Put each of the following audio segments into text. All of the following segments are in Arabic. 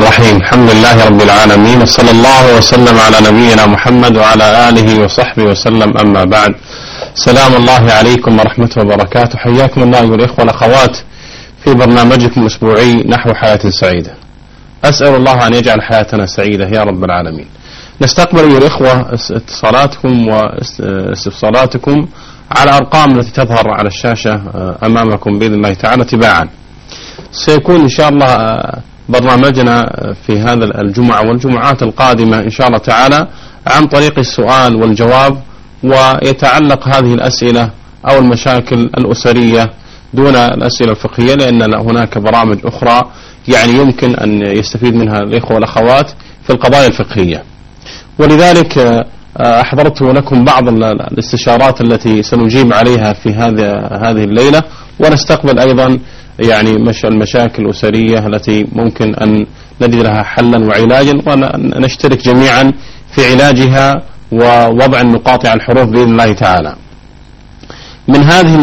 الرحيم. الحمد لله رب العالمين، وصلى الله وسلم على نبينا محمد وعلى آله وصحبه وسلم. أما بعد، سلام الله عليكم ورحمته وبركاته. حياكم الله أيها الإخوة والأخوات في برنامجكم الأسبوعي نحو حياة سعيدة. أسأل الله أن يجعل حياتنا سعيدة يا رب العالمين. نستقبل أيها الإخوة اتصالاتكم واستفساراتكم على الأرقام التي تظهر على الشاشة أمامكم بإذن الله تعالى تباعا. سيكون إن شاء الله برنامجنا في هذا الجمعة والجمعات القادمة إن شاء الله تعالى عن طريق السؤال والجواب، ويتعلق هذه الأسئلة أو المشاكل الأسرية دون الأسئلة الفقهية، لأن هناك برامج أخرى يعني يمكن أن يستفيد منها الإخوة والأخوات في القضايا الفقهية. ولذلك أحضرت لكم بعض الاستشارات التي سنجيب عليها في هذه الليلة، ونستقبل أيضا يعني المشاكل الأسرية التي ممكن أن نجد لها حلا وعلاجا، ونشترك جميعا في علاجها ووضع النقاط على الحروف بإذن الله تعالى. من هذه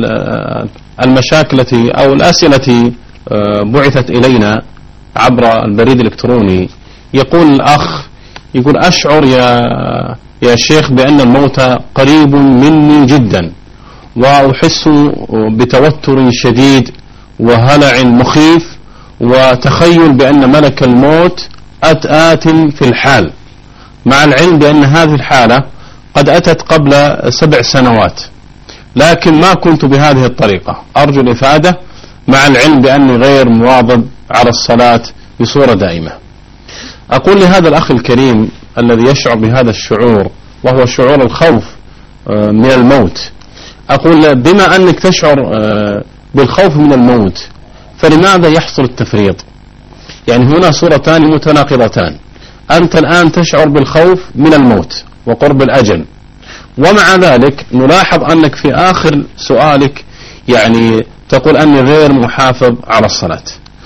المشاكل أو الأسئلة التي بعثت إلينا عبر البريد الإلكتروني، يقول الأخ يقول: أشعر يا شيخ بأن الموت قريب مني جدا، وأحس بتوتر شديد وهلع مخيف، وتخيل بأن ملك الموت آت في الحال، مع العلم بأن هذه الحالة قد أتت قبل 7 سنوات، لكن ما كنت بهذه الطريقة. أرجو الإفادة، مع العلم بأني غير مواظب على الصلاة بصورة دائمة. أقول لهذا الأخ الكريم الذي يشعر بهذا الشعور، وهو شعور الخوف من الموت، أقول: بما أنك تشعر بالخوف من الموت، فلماذا يحصل التفريط؟ يعني هنا صورتان متناقضتان. أنت الآن تشعر بالخوف من الموت وقرب الأجل، ومع ذلك نلاحظ أنك في آخر سؤالك يعني تقول أني غير محافظ على الصلاة.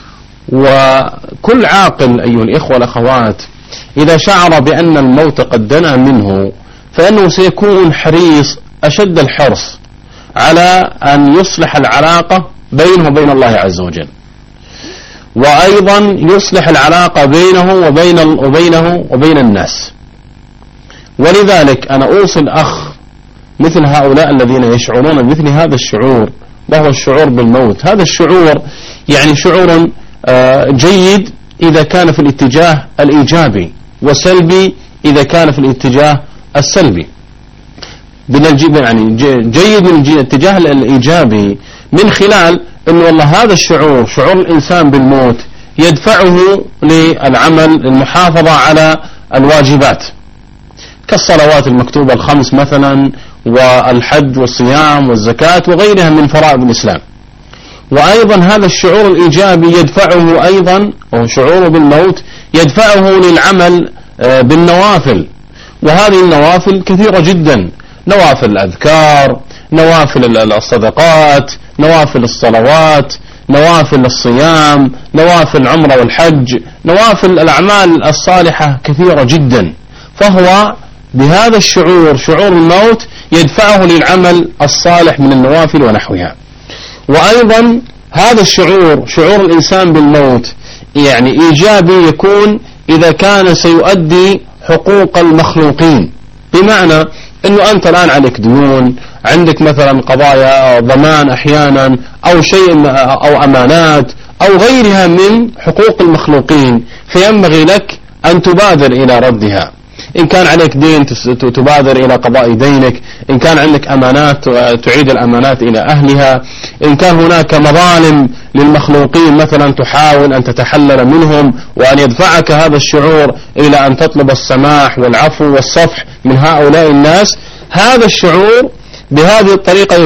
وكل عاقل أيها الإخوة والأخوات إذا شعر بأن الموت قد دنا منه، فإنه سيكون حريص أشد الحرص على أن يصلح العلاقة بينه وبين الله عز وجل، وأيضا يصلح العلاقة بينه وبين الناس. ولذلك أنا أوصي الأخ مثل هؤلاء الذين يشعرون بمثل هذا الشعور، وهو الشعور بالموت. هذا الشعور يعني شعور جيد إذا كان في الاتجاه الإيجابي، وسلبي إذا كان في الاتجاه السلبي. يعني جيد من الاتجاه الإيجابي من خلال أنه والله هذا الشعور، شعور الإنسان بالموت، يدفعه للعمل، المحافظة على الواجبات كالصلوات المكتوبة ال5 مثلا، والحج والصيام والزكاة وغيرها من فرائض الإسلام. وأيضا هذا الشعور الإيجابي يدفعه أيضا، أو شعوره بالموت يدفعه للعمل بالنوافل، وهذه النوافل كثيرة جدا: نوافل الأذكار، نوافل الصدقات، نوافل الصلوات، نوافل الصيام، نوافل العمرة والحج، نوافل الأعمال الصالحة كثيرة جدا. فهو بهذا الشعور، شعور الموت، يدفعه للعمل الصالح من النوافل ونحوها. وأيضا هذا الشعور، شعور الإنسان بالموت، يعني إيجابي يكون إذا كان سيؤدي حقوق المخلوقين، بمعنى أنه أنت الآن عليك ديون، عندك مثلا قضايا ضمان أحيانا، أو شيء أو أمانات أو غيرها من حقوق المخلوقين، فينبغي لك أن تبادر إلى ردها. إن كان عليك دين تبادر إلى قضاء دينك، إن كان عندك أمانات تعيد الأمانات إلى أهلها، إن كان هناك مظالم للمخلوقين مثلا تحاول أن تتحلل منهم، وأن يدفعك هذا الشعور إلى أن تطلب السماح والعفو والصفح من هؤلاء الناس. هذا الشعور بهذه الطريقة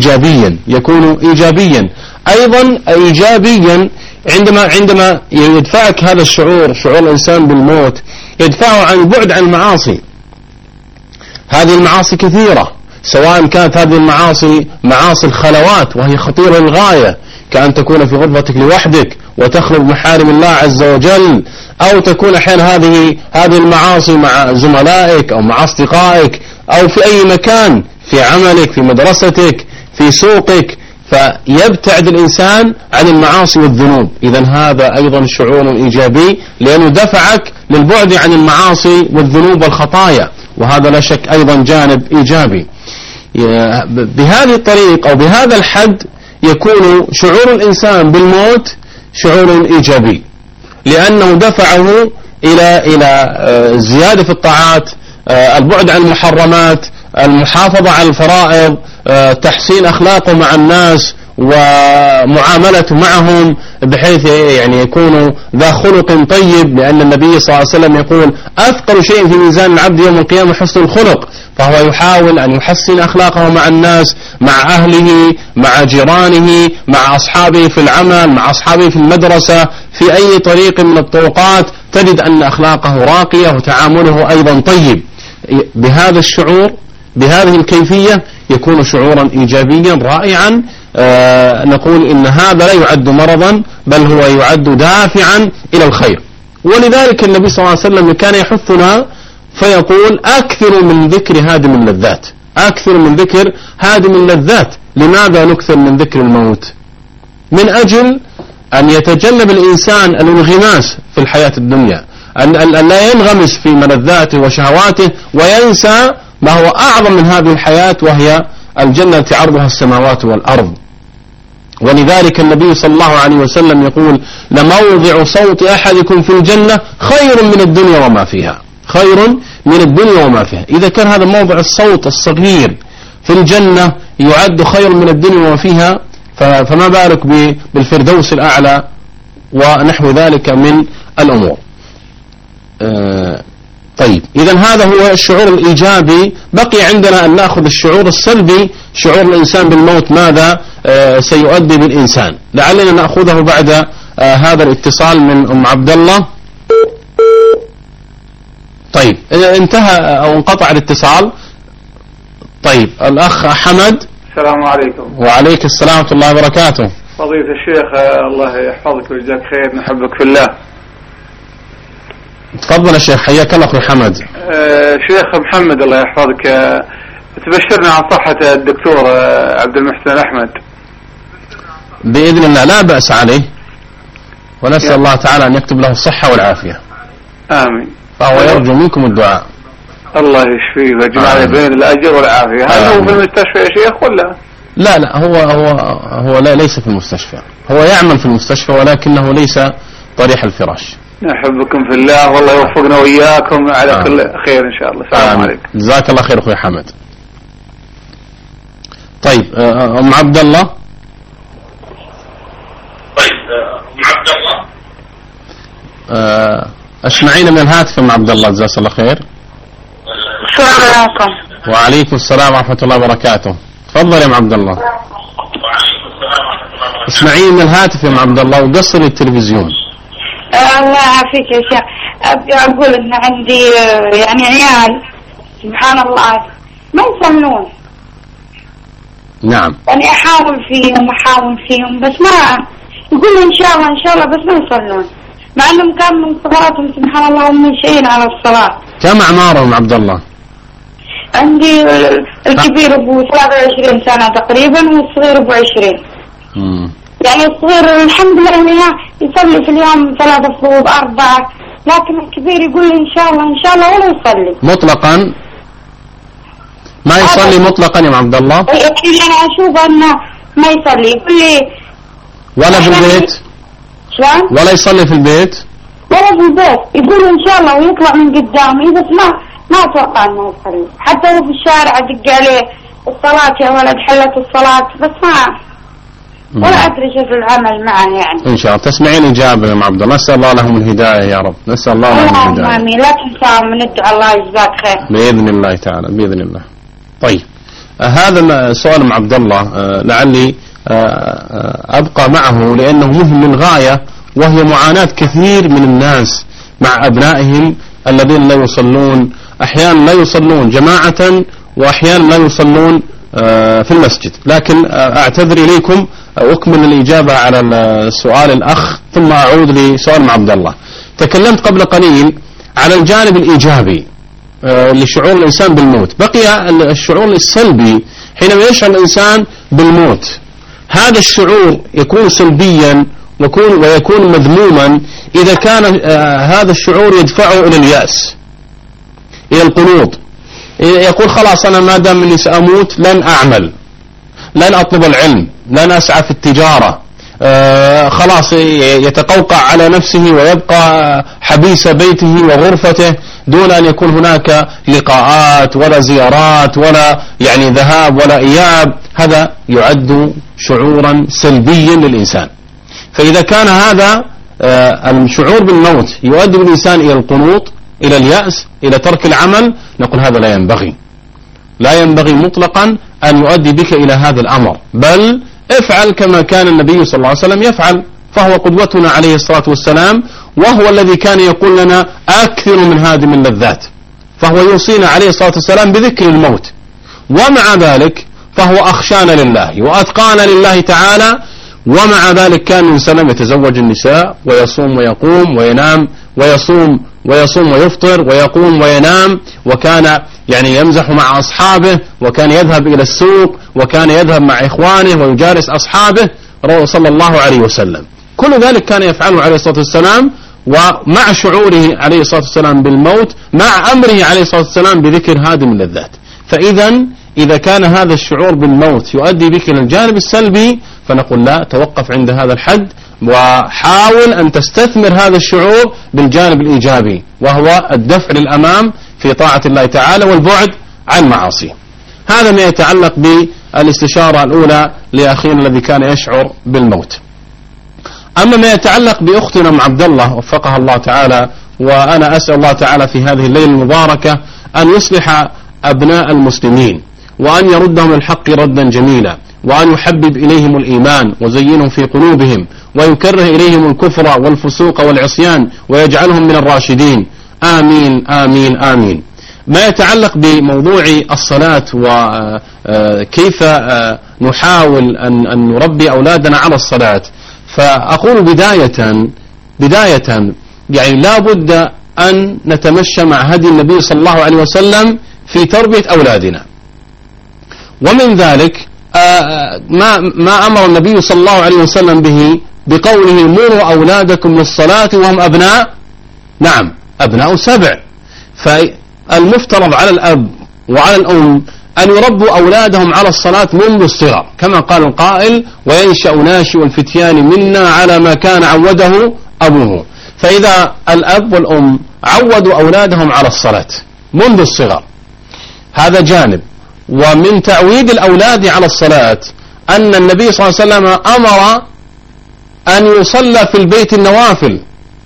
يكون إيجابيا أيضا إيجابيا عندما يدفعك هذا الشعور، شعور الإنسان بالموت، يدفعه عن البعد عن المعاصي. هذه المعاصي كثيرة، سواء كانت هذه المعاصي معاصي الخلوات وهي خطيرة للغاية، كأن تكون في غرفتك لوحدك وتخلو بمحارم الله عز وجل، أو تكون أحيانا هذه المعاصي مع زملائك أو مع أصدقائك، أو في أي مكان، في عملك، في مدرستك، في سوقك، فيبتعد الإنسان عن المعاصي والذنوب. إذن هذا أيضا شعور إيجابي، لأنه دفعك للبعد عن المعاصي والذنوب والخطايا، وهذا لا شك أيضا جانب إيجابي. بهذه الطريقة أو بهذا الحد يكون شعور الإنسان بالموت شعور إيجابي، لأنه دفعه إلى زيادة في الطاعات، البعد عن المحرمات، المحافظة على الفرائض، تحسين أخلاقه مع الناس ومعاملته معهم بحيث يعني يكون ذا خلق طيب، لأن النبي صلى الله عليه وسلم يقول أثقل شيء في ميزان العبد يوم القيامة حسن الخلق. فهو يحاول أن يحسن أخلاقه مع الناس، مع أهله، مع جيرانه، مع أصحابه في العمل، مع أصحابه في المدرسة، في أي طريق من الطرقات تجد أن أخلاقه راقية وتعامله أيضا طيب. بهذا الشعور بهذه الكيفية يكون شعورا إيجابيا رائعا. نقول إن هذا لا يعد مرضا، بل هو يعد دافعا إلى الخير. ولذلك النبي صلى الله عليه وسلم كان يحثنا فيقول أكثر من ذكر هادم اللذات، أكثر من ذكر هادم اللذات. لماذا نكثر من ذكر الموت؟ من أجل أن يتجنب الإنسان الانغماس في الحياة الدنيا، أن لا ينغمس في ملذاته وشهواته وينسى ما هو أعظم من هذه الحياة، وهي الجنة عرضها السماوات والأرض. ولذلك النبي صلى الله عليه وسلم يقول لموضع صوت أحدكم في الجنة خير من الدنيا وما فيها، خير من الدنيا وما فيها. إذا كان هذا موضع الصوت الصغير في الجنة يعد خير من الدنيا وما فيها، فما بالك بالفردوس الأعلى ونحو ذلك من الأمور. طيب، إذن هذا هو الشعور الإيجابي. بقي عندنا أن نأخذ الشعور السلبي، شعور الإنسان بالموت ماذا سيؤدي بالإنسان. لعلنا نأخذه بعد هذا الاتصال من أم عبد الله. طيب، انتهى أو انقطع الاتصال. طيب، الأخ حمد. السلام عليكم. وعليك السلام ورحمة الله وبركاته. فضيلة الشيخ الله يحفظك ويجزاك خير، نحبك في الله. تفضل يا شيخ، حياك الله أخوي حمد. شيخ محمد الله يحفظك، تبشرنا عن صحة الدكتور عبد المحسن أحمد. بإذن الله لا بأس عليه، ونسأل الله تعالى أن يكتب له الصحة والعافية. آمين. فهو يرجو منكم الدعاء. الله يشفيه ويجمع بين الأجر والعافية. هل هو في المستشفى يا شيخ ولا؟ لا هو لا ليس في المستشفى، هو يعمل في المستشفى ولكنه ليس طريح الفراش. نحبكم في الله والله يوفقنا وإياكم على كل خير إن شاء الله. السلام عليكم. جزاك الله خير أخوي حمد. طيب، أم عبد الله. اسمعينا من الهاتف أم عبد الله، جزاك الله خير. السلام عليكم. وعليكم السلام ورحمة الله وبركاته. تفضل يا أم عبد الله. اسمعينا من الهاتف يا أم عبد الله وقصري التلفزيون. الله يعافيك يا شيخ. أبي أقول إن عندي يعني عيال سبحان الله ما يصلون. نعم. يعني أحاول فيهم بس ما يقولوا إن شاء الله بس ما يصلون، مع أنهم كانوا من صلاتهم سبحان الله هم شيء على الصلاة. كم أعمارهم عبد الله؟ عندي الكبير أبو 23 سنة تقريبا والصغير أبو 20. يعني الصغير الحمد لله يصلي في اليوم 3 فروض 4، لكن الكبير يقول لي إن شاء الله ولا يصلي مطلقا، ما يصلي مطلقا يا عبد الله. يعني أنا أشوف أنه ما يصلي، يقول لي ولا في البيت؟ شلون؟ ولا يصلي في البيت؟ ولا في البيت، يقول إن شاء الله ويطلع من قدامي، بس ما أتوقع أنه يصلي. حتى هو في الشارع أدق عليه الصلاة يا ولد حلت الصلاة، بس ما ولا أدري شو العمل معه يعني. إن شاء الله تسمعين إجابة يا عبد الله، نسأل الله لهم الهداية يا رب، نسأل الله لهم الهداية. اللهم آمين، لا تنساهم من الدعاء، الله يجزاك خير. بإذن الله تعالى، بإذن الله. طيب، هذا سؤال مع عبد الله لعلي أبقى معه لأنه مهم للغاية، وهي معاناة كثير من الناس مع أبنائهم الذين لا يصلون، أحيانا لا يصلون جماعة وأحيانا لا يصلون في المسجد. لكن أعتذر إليكم أكمل الإجابة على السؤال الأخ ثم أعود لسؤال مع عبد الله. تكلمت قبل قليل على الجانب الإيجابي لشعور الإنسان بالموت. بقي الشعور السلبي حينما يشعر الإنسان بالموت، هذا الشعور يكون سلبيا ويكون مذموما إذا كان هذا الشعور يدفعه إلى اليأس، إلى القنوط. يقول خلاص أنا ما دام أني سأموت لن أعمل، لن أطلب العلم، لن أسعى في التجارة، خلاص يتقوقع على نفسه ويبقى حبيس بيته وغرفته دون أن يكون هناك لقاءات ولا زيارات ولا يعني ذهاب ولا إياب. هذا يعد شعورا سلبيا للإنسان. فإذا كان هذا الشعور بالموت يؤدي الإنسان إلى القنوط، إلى اليأس، إلى ترك العمل، نقول هذا لا ينبغي مطلقا أن يؤدي بك إلى هذا الأمر، بل افعل كما كان النبي صلى الله عليه وسلم يفعل، فهو قدوتنا عليه الصلاة والسلام، وهو الذي كان يقول لنا أكثر من هادم اللذات، فهو يوصينا عليه الصلاة والسلام بذكر الموت، ومع ذلك فهو أخشانا لله وأتقانا لله تعالى، ومع ذلك كان الإنسان يتزوج النساء ويصوم ويقوم وينام، ويصوم ويفطر ويقوم وينام، وكان يعني يمزح مع أصحابه، وكان يذهب إلى السوق، وكان يذهب مع إخوانه ويجالس أصحابه صلى الله عليه وسلم. كل ذلك كان يفعله عليه الصلاة والسلام، ومع شعوره عليه الصلاة والسلام بالموت، مع أمره عليه الصلاة والسلام بذكر هادم اللذات. إذا كان هذا الشعور بالموت يؤدي بك إلى الجانب السلبي، فنقول لا، توقف عند هذا الحد، وحاول أن تستثمر هذا الشعور بالجانب الإيجابي، وهو الدفع للأمام في طاعة الله تعالى والبعد عن معاصيه. هذا ما يتعلق بالاستشارة الأولى لأخينا الذي كان يشعر بالموت. أما ما يتعلق بأختنا أم عبد الله وفقها الله تعالى، وأنا أسأل الله تعالى في هذه الليلة المباركة أن يصلح أبناء المسلمين، وأن يردهم الحق ردا جميلا، وأن يحبب إليهم الإيمان وزينهم في قلوبهم، ويكره إليهم الكفر والفسوق والعصيان، ويجعلهم من الراشدين. آمين آمين آمين. ما يتعلق بموضوع الصلاة وكيف نحاول أن نربي أولادنا على الصلاة، فأقول بداية يعني لا بد أن نتمشى مع هدي النبي صلى الله عليه وسلم في تربية أولادنا. ومن ذلك ما أمر النبي صلى الله عليه وسلم به بقوله مروا أولادكم للصلاة وهم أبناء 7. فالمفترض على الأب وعلى الأم أن يربوا أولادهم على الصلاة منذ الصغر، كما قال القائل وينشأ ناشئ الفتيان منا على ما كان عوده أبوه. فإذا الأب والأم عودوا أولادهم على الصلاة منذ الصغر، هذا جانب. ومن تعويد الأولاد على الصلاة أن النبي صلى الله عليه وسلم أمر أن يصلى في البيت النوافل.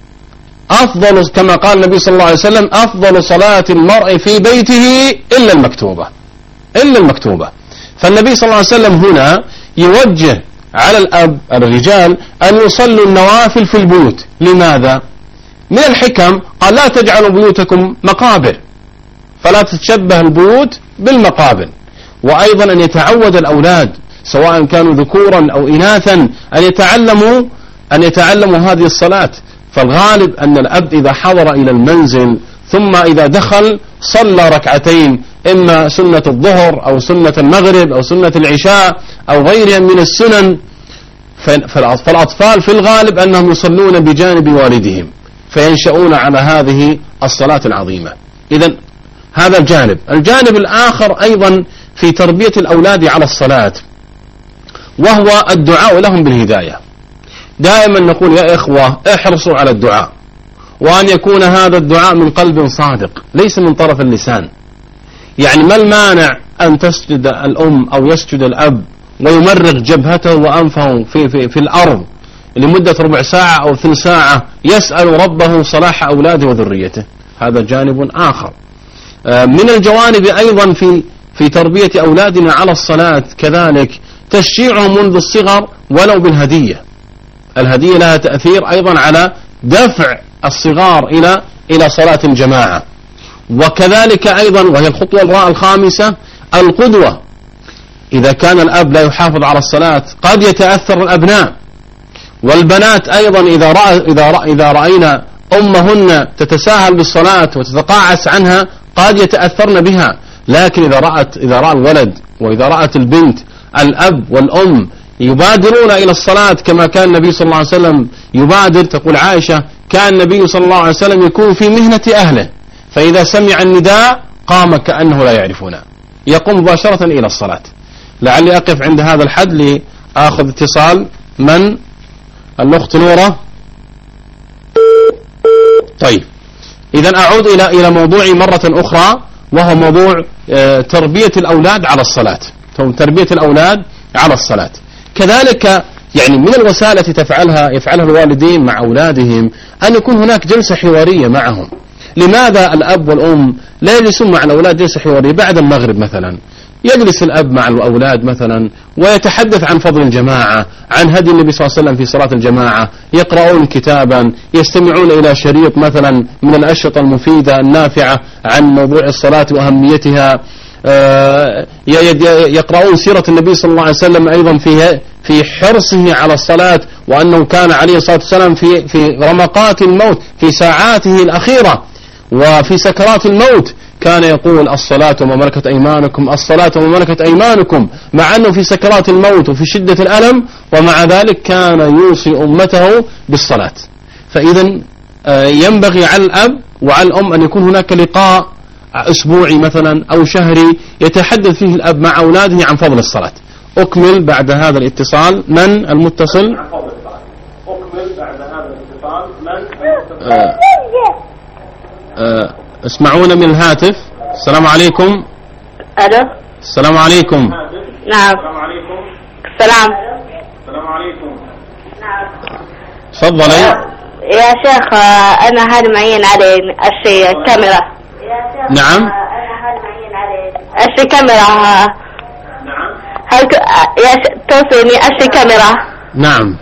أفضل كما قال النبي صلى الله عليه وسلم أفضل صلاة المرء في بيته إلا المكتوبة. فالنبي صلى الله عليه وسلم هنا يوجه على الأب الرجال أن يصلوا النوافل في البيوت. لماذا؟ من الحكم قال لا تجعلوا بيوتكم مقابر، فلا تتشبه البيوت بالمقابر. وأيضا أن يتعود الأولاد سواء كانوا ذكورا أو إناثا أن يتعلموا هذه الصلاة. فالغالب أن الأب إذا حضر إلى المنزل ثم إذا دخل صلى ركعتين، إما سنة الظهر أو سنة المغرب أو سنة العشاء أو غيرها من السنن، فالأطفال في الغالب أنهم يصلون بجانب والدهم فينشؤون على هذه الصلاة العظيمة. إذن هذا الجانب الآخر أيضا في تربية الأولاد على الصلاة، وهو الدعاء لهم بالهداية. دائما نقول يا إخوة احرصوا على الدعاء، وأن يكون هذا الدعاء من قلب صادق ليس من طرف اللسان. يعني ما المانع أن تسجد الأم أو يسجد الأب ويمرغ جبهته وأنفه في الأرض لمدة ربع ساعة أو ثلث ساعة يسأل ربه صلاح أولاده وذريته؟ هذا جانب آخر. من الجوانب أيضا في تربية أولادنا على الصلاة كذلك تشجيعهم منذ الصغر ولو بالهدية. الهدية لها تأثير أيضا على دفع الصغار إلى صلاة الجماعة. وكذلك أيضا وهي الخطوة الخامسة القدوة. إذا كان الأب لا يحافظ على الصلاة قد يتأثر الأبناء. والبنات أيضا إذا رأينا أمهن تتساهل بالصلاة وتتقاعس عنها قد يتأثرن بها. لكن إذا رأى الولد وإذا رأت البنت الأب والأم يبادرون إلى الصلاة كما كان النبي صلى الله عليه وسلم يبادر. تقول عائشة كان النبي صلى الله عليه وسلم يكون في مهنة أهله، فإذا سمع النداء قام كأنه لا يعرفونه، يقوم مباشرة إلى الصلاة. لعلي أقف عند هذا الحد لأخذ اتصال من الأخت نورة. طيب، إذا أعود إلى موضوعي مرة أخرى، وهو موضوع تربية الأولاد على الصلاة. تربية الأولاد على الصلاة كذلك يعني من الوسائل التي يفعلها الوالدين مع أولادهم أن يكون هناك جلسة حوارية معهم. لماذا الأب والأم لا يجلسون مع الأولاد جلسة حوارية بعد المغرب مثلا؟ يجلس الأب مع الأولاد مثلا ويتحدث عن فضل الجماعة، عن هدي النبي صلى الله عليه وسلم في صلاة الجماعة، يقرؤون كتابا، يستمعون إلى شريط مثلا من الأشرطة المفيدة النافعة عن موضوع الصلاة وأهميتها، يقرؤون سيرة النبي صلى الله عليه وسلم أيضا في حرصه على الصلاة، وأنه كان عليه الصلاة والسلام في رمقات الموت في ساعاته الأخيرة وفي سكرات الموت كان يقول الصلاة وما ملكت أيمانكم، الصلاة وما ملكت أيمانكم، مع أنه في سكرات الموت وفي شدة الألم، ومع ذلك كان يوصي أمته بالصلاة. فإذا ينبغي على الأب وعلى الأم أن يكون هناك لقاء أسبوعي مثلا أو شهري يتحدث فيه الأب مع أولاده عن فضل الصلاة. أكمل بعد هذا الاتصال. من المتصل؟ اسمعونا من الهاتف. السلام عليكم. ألو. السلام عليكم. نعم. السلام. السلام عليكم. تفضلي. يا شيخ أنا هل معين علي الشيء كاميرا. نعم. الشيء كاميرا. نعم. هل توصيني الشيء كاميرا؟ نعم.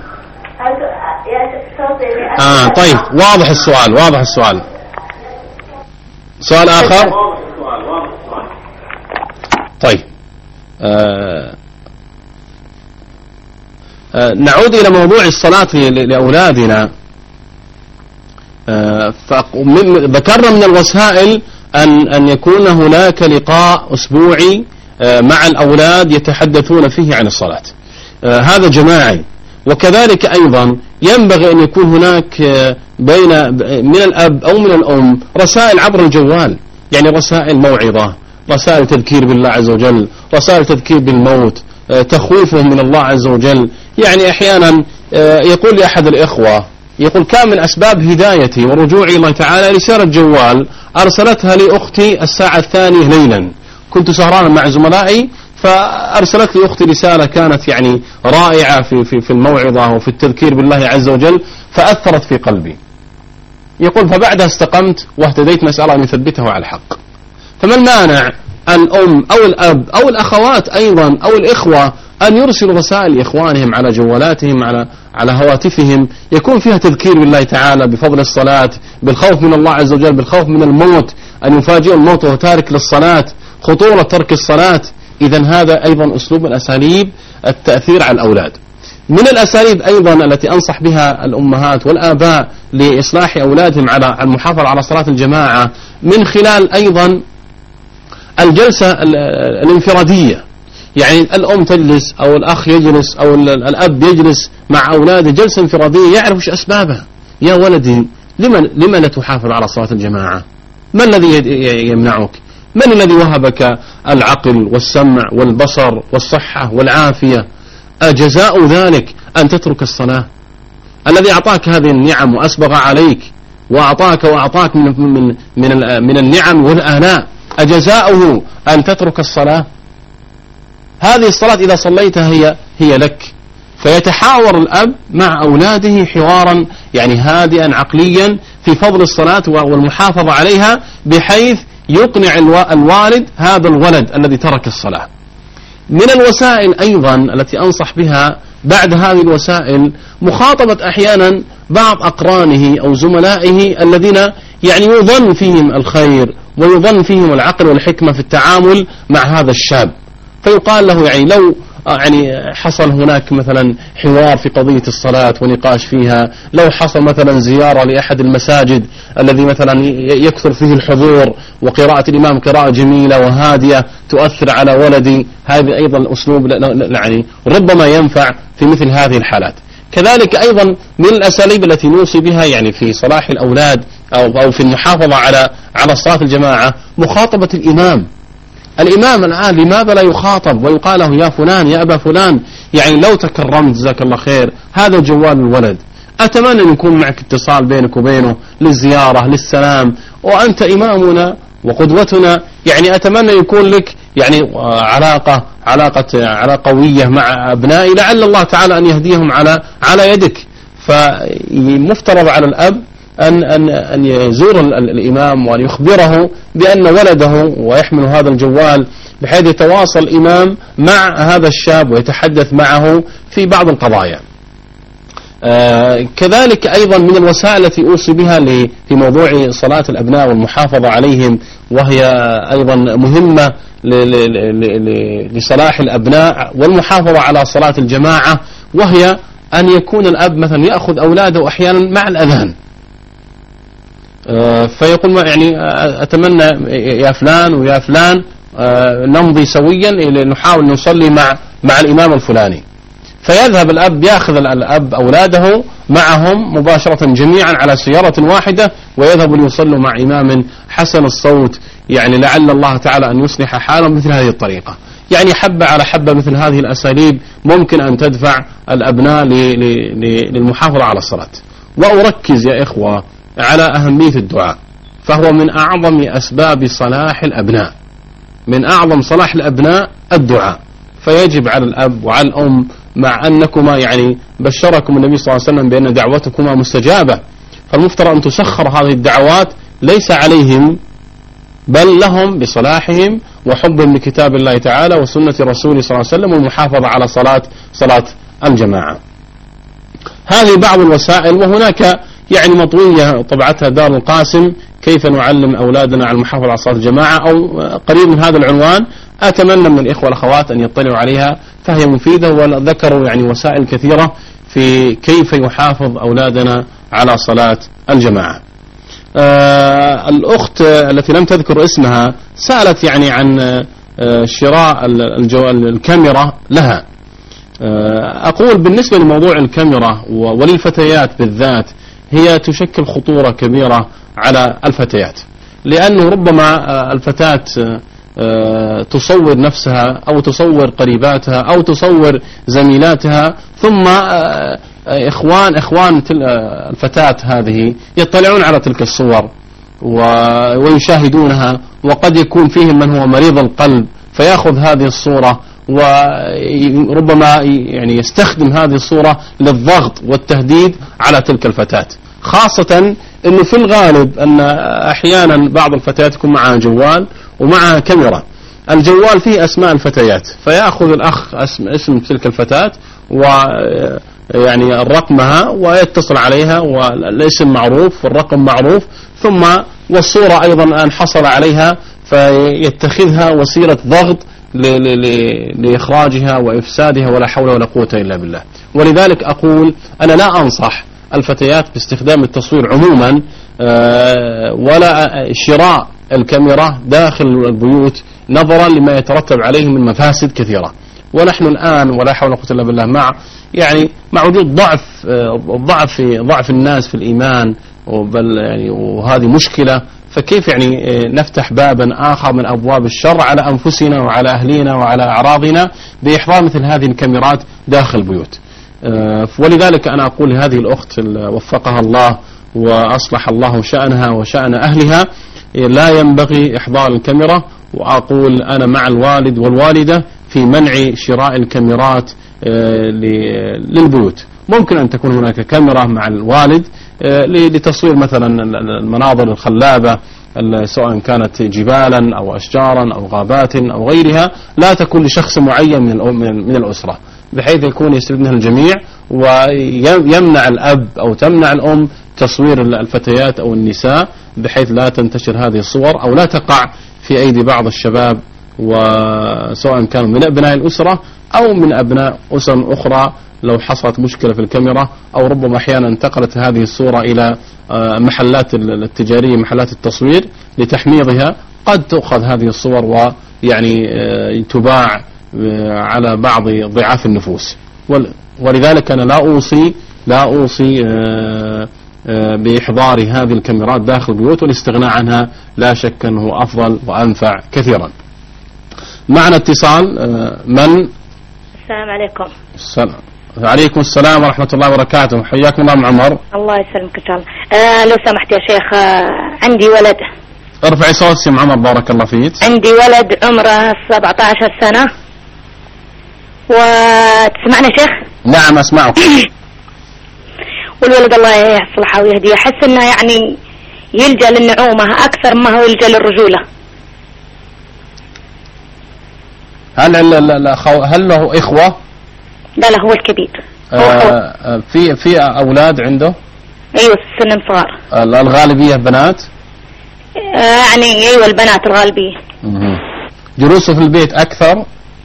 طيب، واضح السؤال. سؤال آخر. طيب، نعود إلى موضوع الصلاة لأولادنا. ذكرنا من الوسائل أن يكون هناك لقاء أسبوعي مع الأولاد يتحدثون فيه عن الصلاة، هذا جماعي. وكذلك أيضا ينبغي أن يكون هناك من الأب أو من الأم رسائل عبر الجوال، يعني رسائل موعظة، رسائل تذكير بالله عز وجل، رسائل تذكير بالموت، تخويفهم من الله عز وجل. يعني أحيانا يقول لي أحد الإخوة، يقول كان من أسباب هدايتي ورجوعي الله تعالى رسالة جوال أرسلتها لي أختي الساعة 2 ليلا، كنت سهرانا مع زملائي فأرسلت لي أختي رسالة كانت يعني رائعة في الموعظة وفي التذكير بالله عز وجل، فأثرت في قلبي. يقول فبعدها استقمت واهتديت، نسأل أن يثبته على الحق. فما المانع الأم أو الأب أو الأخوات أيضا أو الإخوة أن يرسلوا رسائل لإخوانهم على جوالاتهم على هواتفهم يكون فيها تذكير بالله تعالى، بفضل الصلاة، بالخوف من الله عز وجل، بالخوف من الموت، أن يفاجئ الموت وهو تارك للصلاة، خطورة ترك الصلاة. إذن هذا أيضا أسلوب من أساليب التأثير على الأولاد. من الأساليب أيضا التي أنصح بها الأمهات والآباء لإصلاح أولادهم على المحافظة على صلاة الجماعة من خلال أيضا الجلسة الانفرادية. يعني الأم تجلس أو الأخ يجلس أو الأب يجلس مع أولاده جلسة انفرادية، يعرف ايش أسبابها. يا ولدي لما لا تحافظ على صلاة الجماعة؟ ما الذي يمنعك؟ من الذي وهبك العقل والسمع والبصر والصحة والعافية؟ أجزاء ذلك أن تترك الصلاة؟ الذي أعطاك هذه النعم وأسبغ عليك وأعطاك من النعم والآلاء، أجزاؤه أن تترك الصلاة؟ هذه الصلاة إذا صليتها هي لك. فيتحاور الأب مع أولاده حوارا يعني هادئا عقليا في فضل الصلاة والمحافظة عليها، بحيث يقنع الوالد هذا الولد الذي ترك الصلاة. من الوسائل أيضا التي أنصح بها بعد هذه الوسائل مخاطبة أحيانا بعض أقرانه أو زملائه الذين يعني يظن فيهم الخير ويظن فيهم العقل والحكمة في التعامل مع هذا الشاب، فيقال له يعني لو حصل هناك مثلا حوار في قضية الصلاة ونقاش فيها، لو حصل مثلا زيارة لأحد المساجد الذي مثلا يكثر فيه الحضور وقراءة الإمام قراءة جميلة وهادية، تؤثر على ولدي، هذا أيضا أسلوب يعني ربما ينفع في مثل هذه الحالات. كذلك أيضا من الأساليب التي نوصي بها يعني في صلاح الأولاد أو في المحافظة على صلاة الجماعة مخاطبة الإمام. الإمام الآن لماذا لا يخاطب ويقال له يا فلان يا أبا فلان، يعني لو تكرمت جزاك الله خير، هذا جوال الولد، أتمنى أن يكون معك اتصال بينك وبينه للزيارة للسلام، وأنت إمامنا وقدوتنا، يعني أتمنى يكون لك يعني علاقة قوية مع أبنائي، لعل الله تعالى أن يهديهم على يدك. فمفترض على الأب أن يزور الإمام وأن يخبره بأن ولده ويحمل هذا الجوال، بحيث يتواصل الإمام مع هذا الشاب ويتحدث معه في بعض القضايا. كذلك أيضا من الوسائل التي أوصي بها في موضوع صلاة الأبناء والمحافظة عليهم، وهي أيضا مهمة لصلاح الأبناء والمحافظة على صلاة الجماعة، وهي أن يكون الأب مثلا يأخذ أولاده أحيانا مع الأذان، فيقول يعني أتمنى يا فلان ويا فلان نمضي سويا نحاول نصلي مع الإمام الفلاني، فيذهب الأب يأخذ الأب أولاده معهم مباشرة جميعا على سيارة واحدة، ويذهب ليصلوا مع إمام حسن الصوت، يعني لعل الله تعالى أن يصلح حالهم مثل هذه الطريقة. يعني حبة على حبة مثل هذه الأساليب ممكن أن تدفع الأبناء للمحافظة على الصلاة. وأركز يا إخوة على أهمية الدعاء، فهو من أعظم أسباب صلاح الأبناء، من أعظم صلاح الأبناء الدعاء. فيجب على الأب وعلى الأم، مع أنكما يعني بشركم النبي صلى الله عليه وسلم بأن دعوتكما مستجابة، فالمفترض أن تسخر هذه الدعوات ليس عليهم بل لهم بصلاحهم وحبهم لكتاب الله تعالى وسنة رسوله صلى الله عليه وسلم، والمحافظة على صلاة الجماعة. هذه بعض الوسائل، وهناك يعني مطوية طبعتها دار القاسم كيف نعلم أولادنا على المحافظة على صلاة الجماعة، أو قريب من هذا العنوان، أتمنى من الإخوة والأخوات أن يطلعوا عليها، فهي مفيدة، وذكروا يعني وسائل كثيرة في كيف يحافظ أولادنا على صلاة الجماعة. الأخت التي لم تذكر اسمها سألت يعني عن شراء الكاميرا لها. أقول بالنسبة لموضوع الكاميرا وللفتيات بالذات، هي تشكل خطورة كبيرة على الفتيات، لأنه ربما الفتاة تصور نفسها أو تصور قريباتها أو تصور زميلاتها، ثم إخوان الفتاة هذه يطلعون على تلك الصور ويشاهدونها، وقد يكون فيهم من هو مريض القلب فيأخذ هذه الصورة، وربما يعني يستخدم هذه الصورة للضغط والتهديد على تلك الفتاة، خاصة أنه في الغالب أن أحيانا بعض الفتيات يكون معها جوال ومعها كاميرا. الجوال فيه أسماء الفتيات، فيأخذ الأخ اسم تلك الفتاة ويعني رقمها ويتصل عليها، والاسم معروف والرقم معروف، ثم والصورة أيضا أن حصل عليها فيتخذها وسيلة ضغط لإخراجها وإفسادها، ولا حول ولا قوة إلا بالله. ولذلك أقول أنا لا أنصح الفتيات باستخدام التصوير عموما، ولا شراء الكاميرا داخل البيوت، نظرا لما يترتب عليه من مفاسد كثيرة. ونحن الآن ولا حول ولا قوة إلا بالله مع وجود ضعف الناس في الإيمان، يعني وهذه مشكلة، فكيف يعني نفتح بابا آخر من أبواب الشر على أنفسنا وعلى أهلنا وعلى أعراضنا بإحضار مثل هذه الكاميرات داخل البيوت. ولذلك أنا أقول لهذه الأخت وفقها الله وأصلح الله شأنها وشأن أهلها، لا ينبغي إحضار الكاميرا، وأقول أنا مع الوالد والوالدة في منع شراء الكاميرات للبيوت. ممكن أن تكون هناك كاميرا مع الوالد لتصوير مثلا المناظر الخلابة، سواء كانت جبالا أو أشجارا أو غابات أو غيرها، لا تكون لشخص معين من الأسرة، بحيث يكون يستفيد منها الجميع، ويمنع الأب أو تمنع الأم تصوير الفتيات أو النساء، بحيث لا تنتشر هذه الصور أو لا تقع في أيدي بعض الشباب، وسواء كانوا من أبناء الأسرة أو من أبناء أسر أخرى، لو حصلت مشكلة في الكاميرا، أو ربما أحيانا انتقلت هذه الصورة إلى محلات التجارية، محلات التصوير لتحميضها، قد تأخذ هذه الصور يعني تباع على بعض ضعاف النفوس. ولذلك أنا لا أوصي بإحضار هذه الكاميرات داخل البيوت، والاستغناء عنها لا شك أنه أفضل وأنفع كثيرا. معنا اتصال. من؟ السلام عليكم. عليكم السلام ورحمة الله وبركاته. حياكم الله عمر. الله يسلمك إن شاء الله. لو سمحت يا شيخ، عندي ولد. ارفعي صوتك يا عمر بارك الله فيك. عندي ولد عمره 17 سنة. وتسمعني يا شيخ؟ نعم أسمعك. والولد الله يصلحه ويهديه، أحس إنه يعني يلجأ للنعومة أكثر ما هو يلجأ للرجولة. هل له إخوة؟ لا هو الكبير. في أولاد عنده؟ أيوة سن صغار. الغالبية بنات؟ يعني أيوة البنات الغالبية. جلوسه في البيت أكثر؟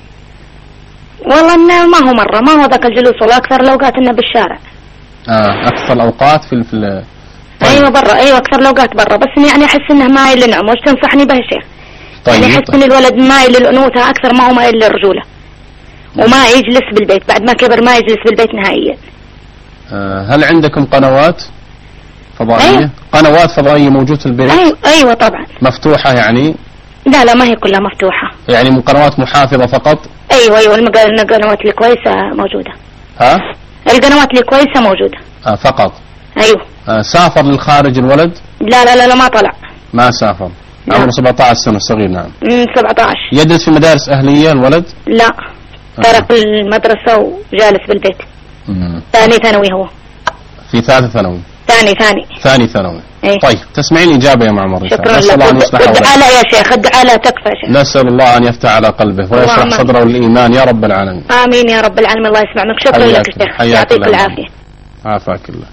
والله إنه ما هو ذاك الجلوس، ولا أكثر الأوقات إنه بالشارع. أكثر الأوقات في طيب. أيوة برا، أيوة أكثر الأوقات برا، بس يعني أحس إنه مايل للنعم. وش تنصحني به يا شيخ؟ طيب. يعني أحس إن الولد مايل للأنوثة أكثر ما هو مايل للرجولة، وما يجلس بالبيت بعد ما كبر، ما يجلس بالبيت نهائيا. هل عندكم قنوات فضائية؟ أيوة. قنوات فضائية موجودة في البيت؟ أيوة طبعا. مفتوحة يعني؟ لا ما هي كلها مفتوحة. يعني من قنوات محافظة فقط؟ أيوة القنوات اللي كويسة موجودة. القنوات اللي كويسة موجودة. فقط؟ أيوة. سافر للخارج الولد؟ لا ما طلع. ما سافر. عمره 17 سنة صغير. نعم. 17. يدرس في مدارس أهلية الولد؟ لا ترك المدرسة وجالس بالبيت. ثاني ثانوي هو. في ثالث ثانوي؟ ثاني ثانوي. أيه. طيب تسمعين الإجابة يا معمر. شكرا لك. الدعاء لا يا شيخ، الدعاء لا تكفى يا شيخ. نسأل الله أن يفتح على قلبه ويشرح صدره للإيمان يا رب العالمين. آمين يا رب العالمين. الله يسمع منك. شكرا لك يا شيخ، يعطيك العافية. عافاك الله.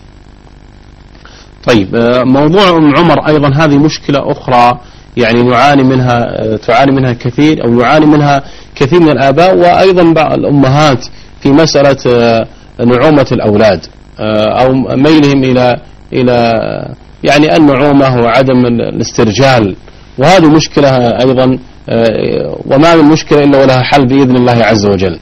طيب موضوع عمر أيضا هذه مشكلة أخرى يعني تعاني منها كثير، أو يعاني منها كثير من الآباء وأيضا بعض الأمهات في مسألة نعومة الأولاد أو ميلهم إلى يعني النعومة وعدم الاسترجال، وهذه مشكلة أيضا وما من مشكلة إلا ولها حل بإذن الله عز وجل.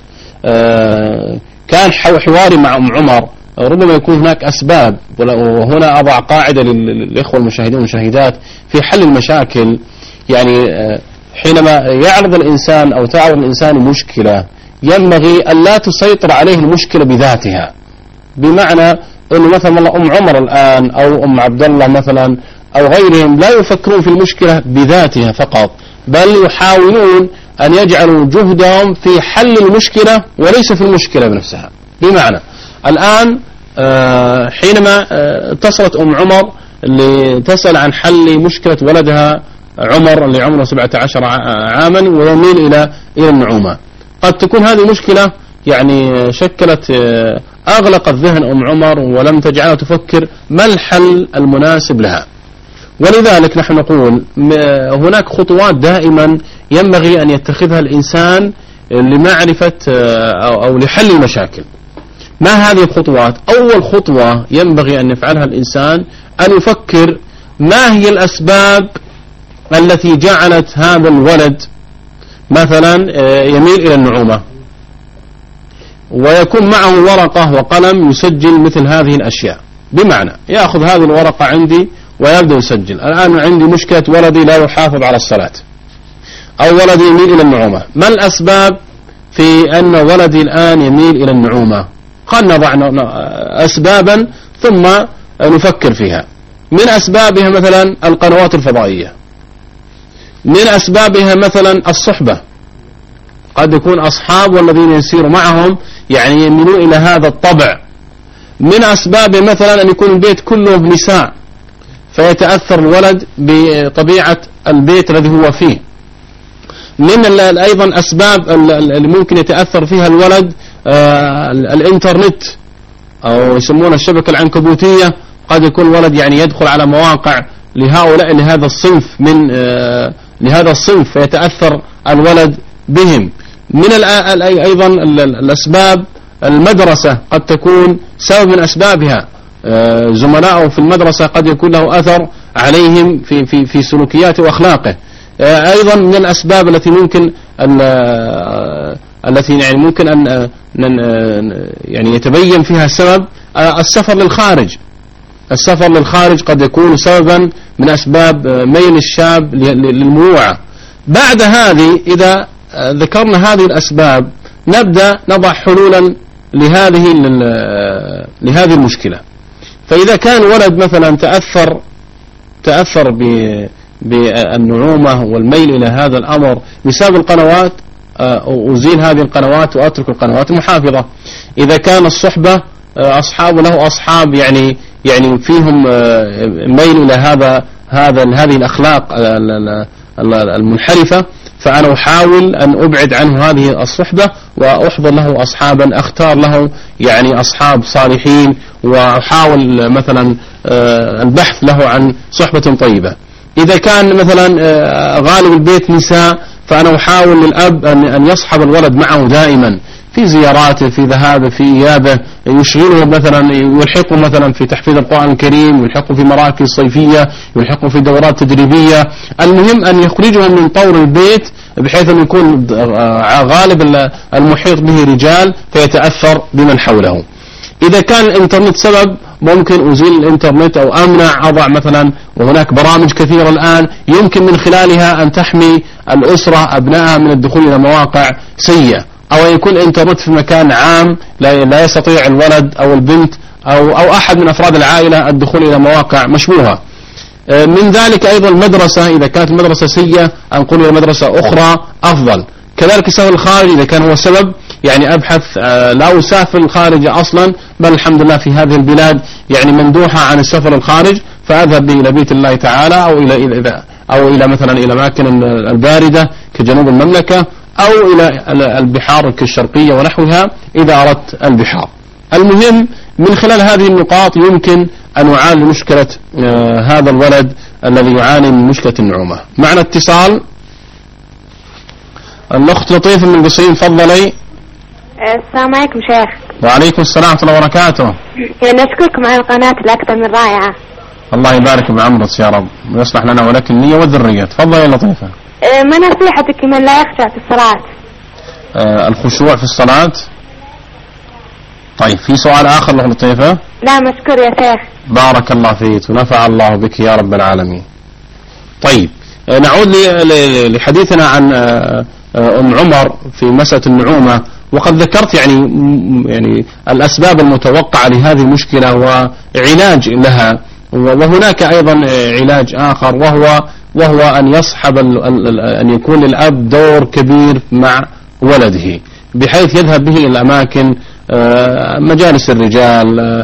كان حواري مع عمر ربما يكون هناك أسباب، وهنا أضع قاعدة للإخوة المشاهدين والمشاهدات في حل المشاكل. يعني حينما يعرض الإنسان أو تعرض الإنسان مشكلة ينبغي أن لا تسيطر عليه المشكلة بذاتها، بمعنى أنه مثلا أم عمر الآن أو أم عبد الله مثلا أو غيرهم لا يفكرون في المشكلة بذاتها فقط، بل يحاولون أن يجعلوا جهدهم في حل المشكلة وليس في المشكلة بنفسها. بمعنى الآن حينما اتصلت أم عمر لتسأل عن حل مشكلة ولدها عمر اللي عمره 17 عاما ويميل إلى النعومة، قد تكون هذه المشكلة يعني شكلت أغلقت ذهن أم عمر ولم تجعلها تفكر ما الحل المناسب لها. ولذلك نحن نقول هناك خطوات دائما ينبغي أن يتخذها الإنسان لمعرفة أو لحل المشاكل. ما هذه الخطوات؟ أول خطوة ينبغي أن يفعلها الإنسان أن يفكر ما هي الأسباب التي جعلت هذا الولد مثلا يميل إلى النعومة، ويكون معه ورقة وقلم يسجل مثل هذه الأشياء. بمعنى يأخذ هذه الورقة عندي ويبدأ يسجل. الآن عندي مشكلة ولدي لا يحافظ على الصلاة، أو ولدي يميل إلى النعومة. ما الأسباب في أن ولدي الآن يميل إلى النعومة؟ خلنا نضع أسبابا ثم نفكر فيها. من أسبابها مثلا القنوات الفضائية، من أسبابها مثلا الصحبة، قد يكون أصحاب والذين يسير معهم يعني يميلون إلى هذا الطبع. من أسبابه مثلا أن يكون البيت كله نساء فيتأثر الولد بطبيعة البيت الذي هو فيه. من أيضا أسباب اللي ممكن يتأثر فيها الولد الإنترنت أو يسمونها الشبكة العنكبوتية. قد يكون الولد يعني يدخل على مواقع لهذا الصنف لهذا الصنف فيتأثر الولد بهم. من أيضا الأسباب المدرسة قد تكون سبب من أسبابها. زملائه في المدرسة قد يكون له أثر عليهم في سلوكياته وأخلاقه. أيضا من الأسباب التي ممكن أن التي يعني ممكن أن يعني يتبين فيها السبب السفر للخارج. السفر للخارج قد يكون سببا من أسباب ميل الشاب للمروعة. بعد هذه إذا ذكرنا هذه الأسباب نبدأ نضع حلولا لهذه المشكلة. فإذا كان ولد مثلا تأثر بالنعومة والميل إلى هذا الأمر بسبب القنوات، أزيل هذه القنوات وأترك القنوات المحافظة. إذا كان الصحبة أصحاب له أصحاب يعني فيهم ميل إلى هذه الأخلاق المنحرفة، فأنا أحاول أن أبعد عنه هذه الصحبة وأحضر له أصحابا، أختار له يعني أصحاب صالحين، وأحاول مثلا البحث له عن صحبة طيبة. إذا كان مثلا غالب البيت نساء، فأنا أحاول للأب أن يصحب الولد معه دائما في زياراته، في ذهابه، في إيابه، يشغله مثلا، يلحقه مثلا في تحفيظ القرآن الكريم، يلحقه في مراكز صيفية، يلحقه في دورات تدريبية. المهم أن يخرجه من طور البيت بحيث أن يكون غالب المحيط به رجال فيتأثر بمن حوله. إذا كان الإنترنت سبب، ممكن أزيل الإنترنت أو أمنع، أضع مثلا، وهناك برامج كثيرة الآن يمكن من خلالها أن تحمي الأسرة أبنائها من الدخول إلى مواقع سيئة، أو يكون الإنترنت في مكان عام لا يستطيع الولد أو البنت أو أحد من أفراد العائلة الدخول إلى مواقع مشبوهة. من ذلك أيضا المدرسة، إذا كانت المدرسة سيئة أنقل إلى مدرسة أخرى أفضل. كذلك السفر الخارج إذا كان هو سبب، يعني أبحث لا أسافر الخارج أصلا، بل الحمد لله في هذه البلاد يعني مندوحة عن السفر الخارج، فأذهب به إلى بيت الله تعالى أو إلى مثلا إلى أماكن الباردة كجنوب المملكة، أو إلى البحار كالشرقية ونحوها إذا أردت البحار. المهم من خلال هذه النقاط يمكن أن أعالج مشكلة هذا الولد الذي يعاني من مشكلة النعومة. معنا اتصال، الأخت لطيفة من قصيم، تفضلي. السلام عليكم شيخ. وعليكم السلام ورحمة الله وبركاته. نشكركم على القناة الأكثر من رائعة. الله يبارك بعمرك يا رب ويصلح لنا ولك النية والذرية. تفضلي يا لطيفة. ما نصيحتك من لا يخشع في الصلاة؟ الخشوع في الصلاة. طيب في سؤال آخر له لطيفة؟ لا مشكور يا شيخ. بارك الله فيك ونفع الله بك يا رب العالمين. طيب نعود لحديثنا عن أم عمر في مسألة النعومة، وقد ذكرت يعني الأسباب المتوقعة لهذه المشكلة وعلاج لها، وهناك أيضا علاج آخر وهو أن يصحب أن يكون للأب دور كبير مع ولده، بحيث يذهب به إلى الأماكن مجالس الرجال،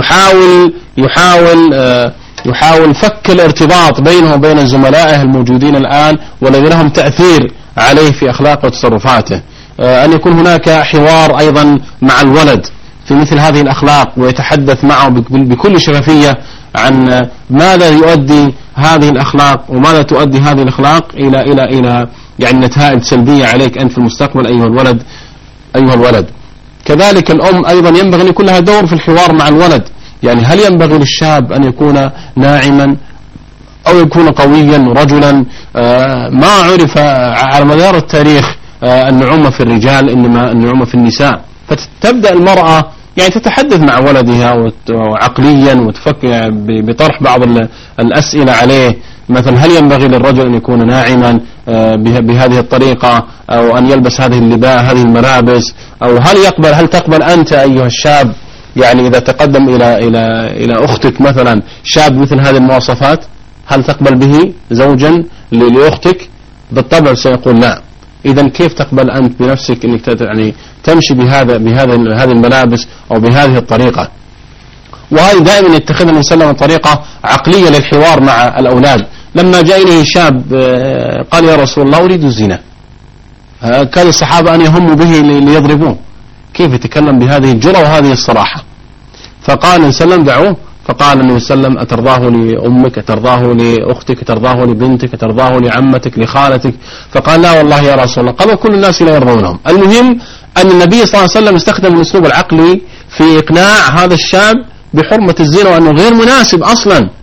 يحاول فك الارتباط بينه وبين زملائه الموجودين الآن والذين لهم تأثير عليه في أخلاقه وتصرفاته. أن يكون هناك حوار أيضا مع الولد في مثل هذه الأخلاق، ويتحدث معه بكل شفافية عن ماذا يؤدي هذه الأخلاق وماذا تؤدي هذه الأخلاق إلى يعني نتائج سلبية عليك أنت في المستقبل أيها الولد. كذلك الأم أيضا ينبغي أن يكون لها دور في الحوار مع الولد. يعني هل ينبغي للشاب أن يكون ناعما أو يكون قويا رجلا؟ ما عرف على مدار التاريخ النعومة في الرجال، إنما النعومة في النساء. فتبدأ المرأة يعني تتحدث مع ولدها عقليا وتفكر بطرح بعض الأسئلة عليه، مثلا هل ينبغي للرجل أن يكون ناعما بهذه الطريقة، أو أن يلبس هذه هذه الملابس، أو هل تقبل أنت أيها الشاب يعني إذا تقدم إلى أختك مثلا شاب مثل هذه المواصفات، هل تقبل به زوجا لأختك؟ بالطبع سيقول لا. إذا كيف تقبل أنت بنفسك أنك يعني تمشي بهذه الملابس أو بهذه الطريقة؟ وهذه دائما يتخذ الإنسان طريقة عقلية للحوار مع الأولاد. لما جاء إليه شاب قال يا رسول الله أريد الزنا، كان الصحابة أن يهموا به ليضربوه، كيف يتكلم بهذه الجرأة وهذه الصراحة؟ فقال النبي صلى الله عليه وسلم دعوه. فقال النبي صلى الله عليه وسلم أترضاه لأمك، أترضاه لأختك، أترضاه لبنتك، أترضاه لعمتك، لخالتك؟ فقال لا والله يا رسول الله. قال وكل الناس لا يرضونهم. المهم أن النبي صلى الله عليه وسلم استخدم الأسلوب العقلي في إقناع هذا الشاب بحرمة الزنا وأنه غير مناسب أصلا.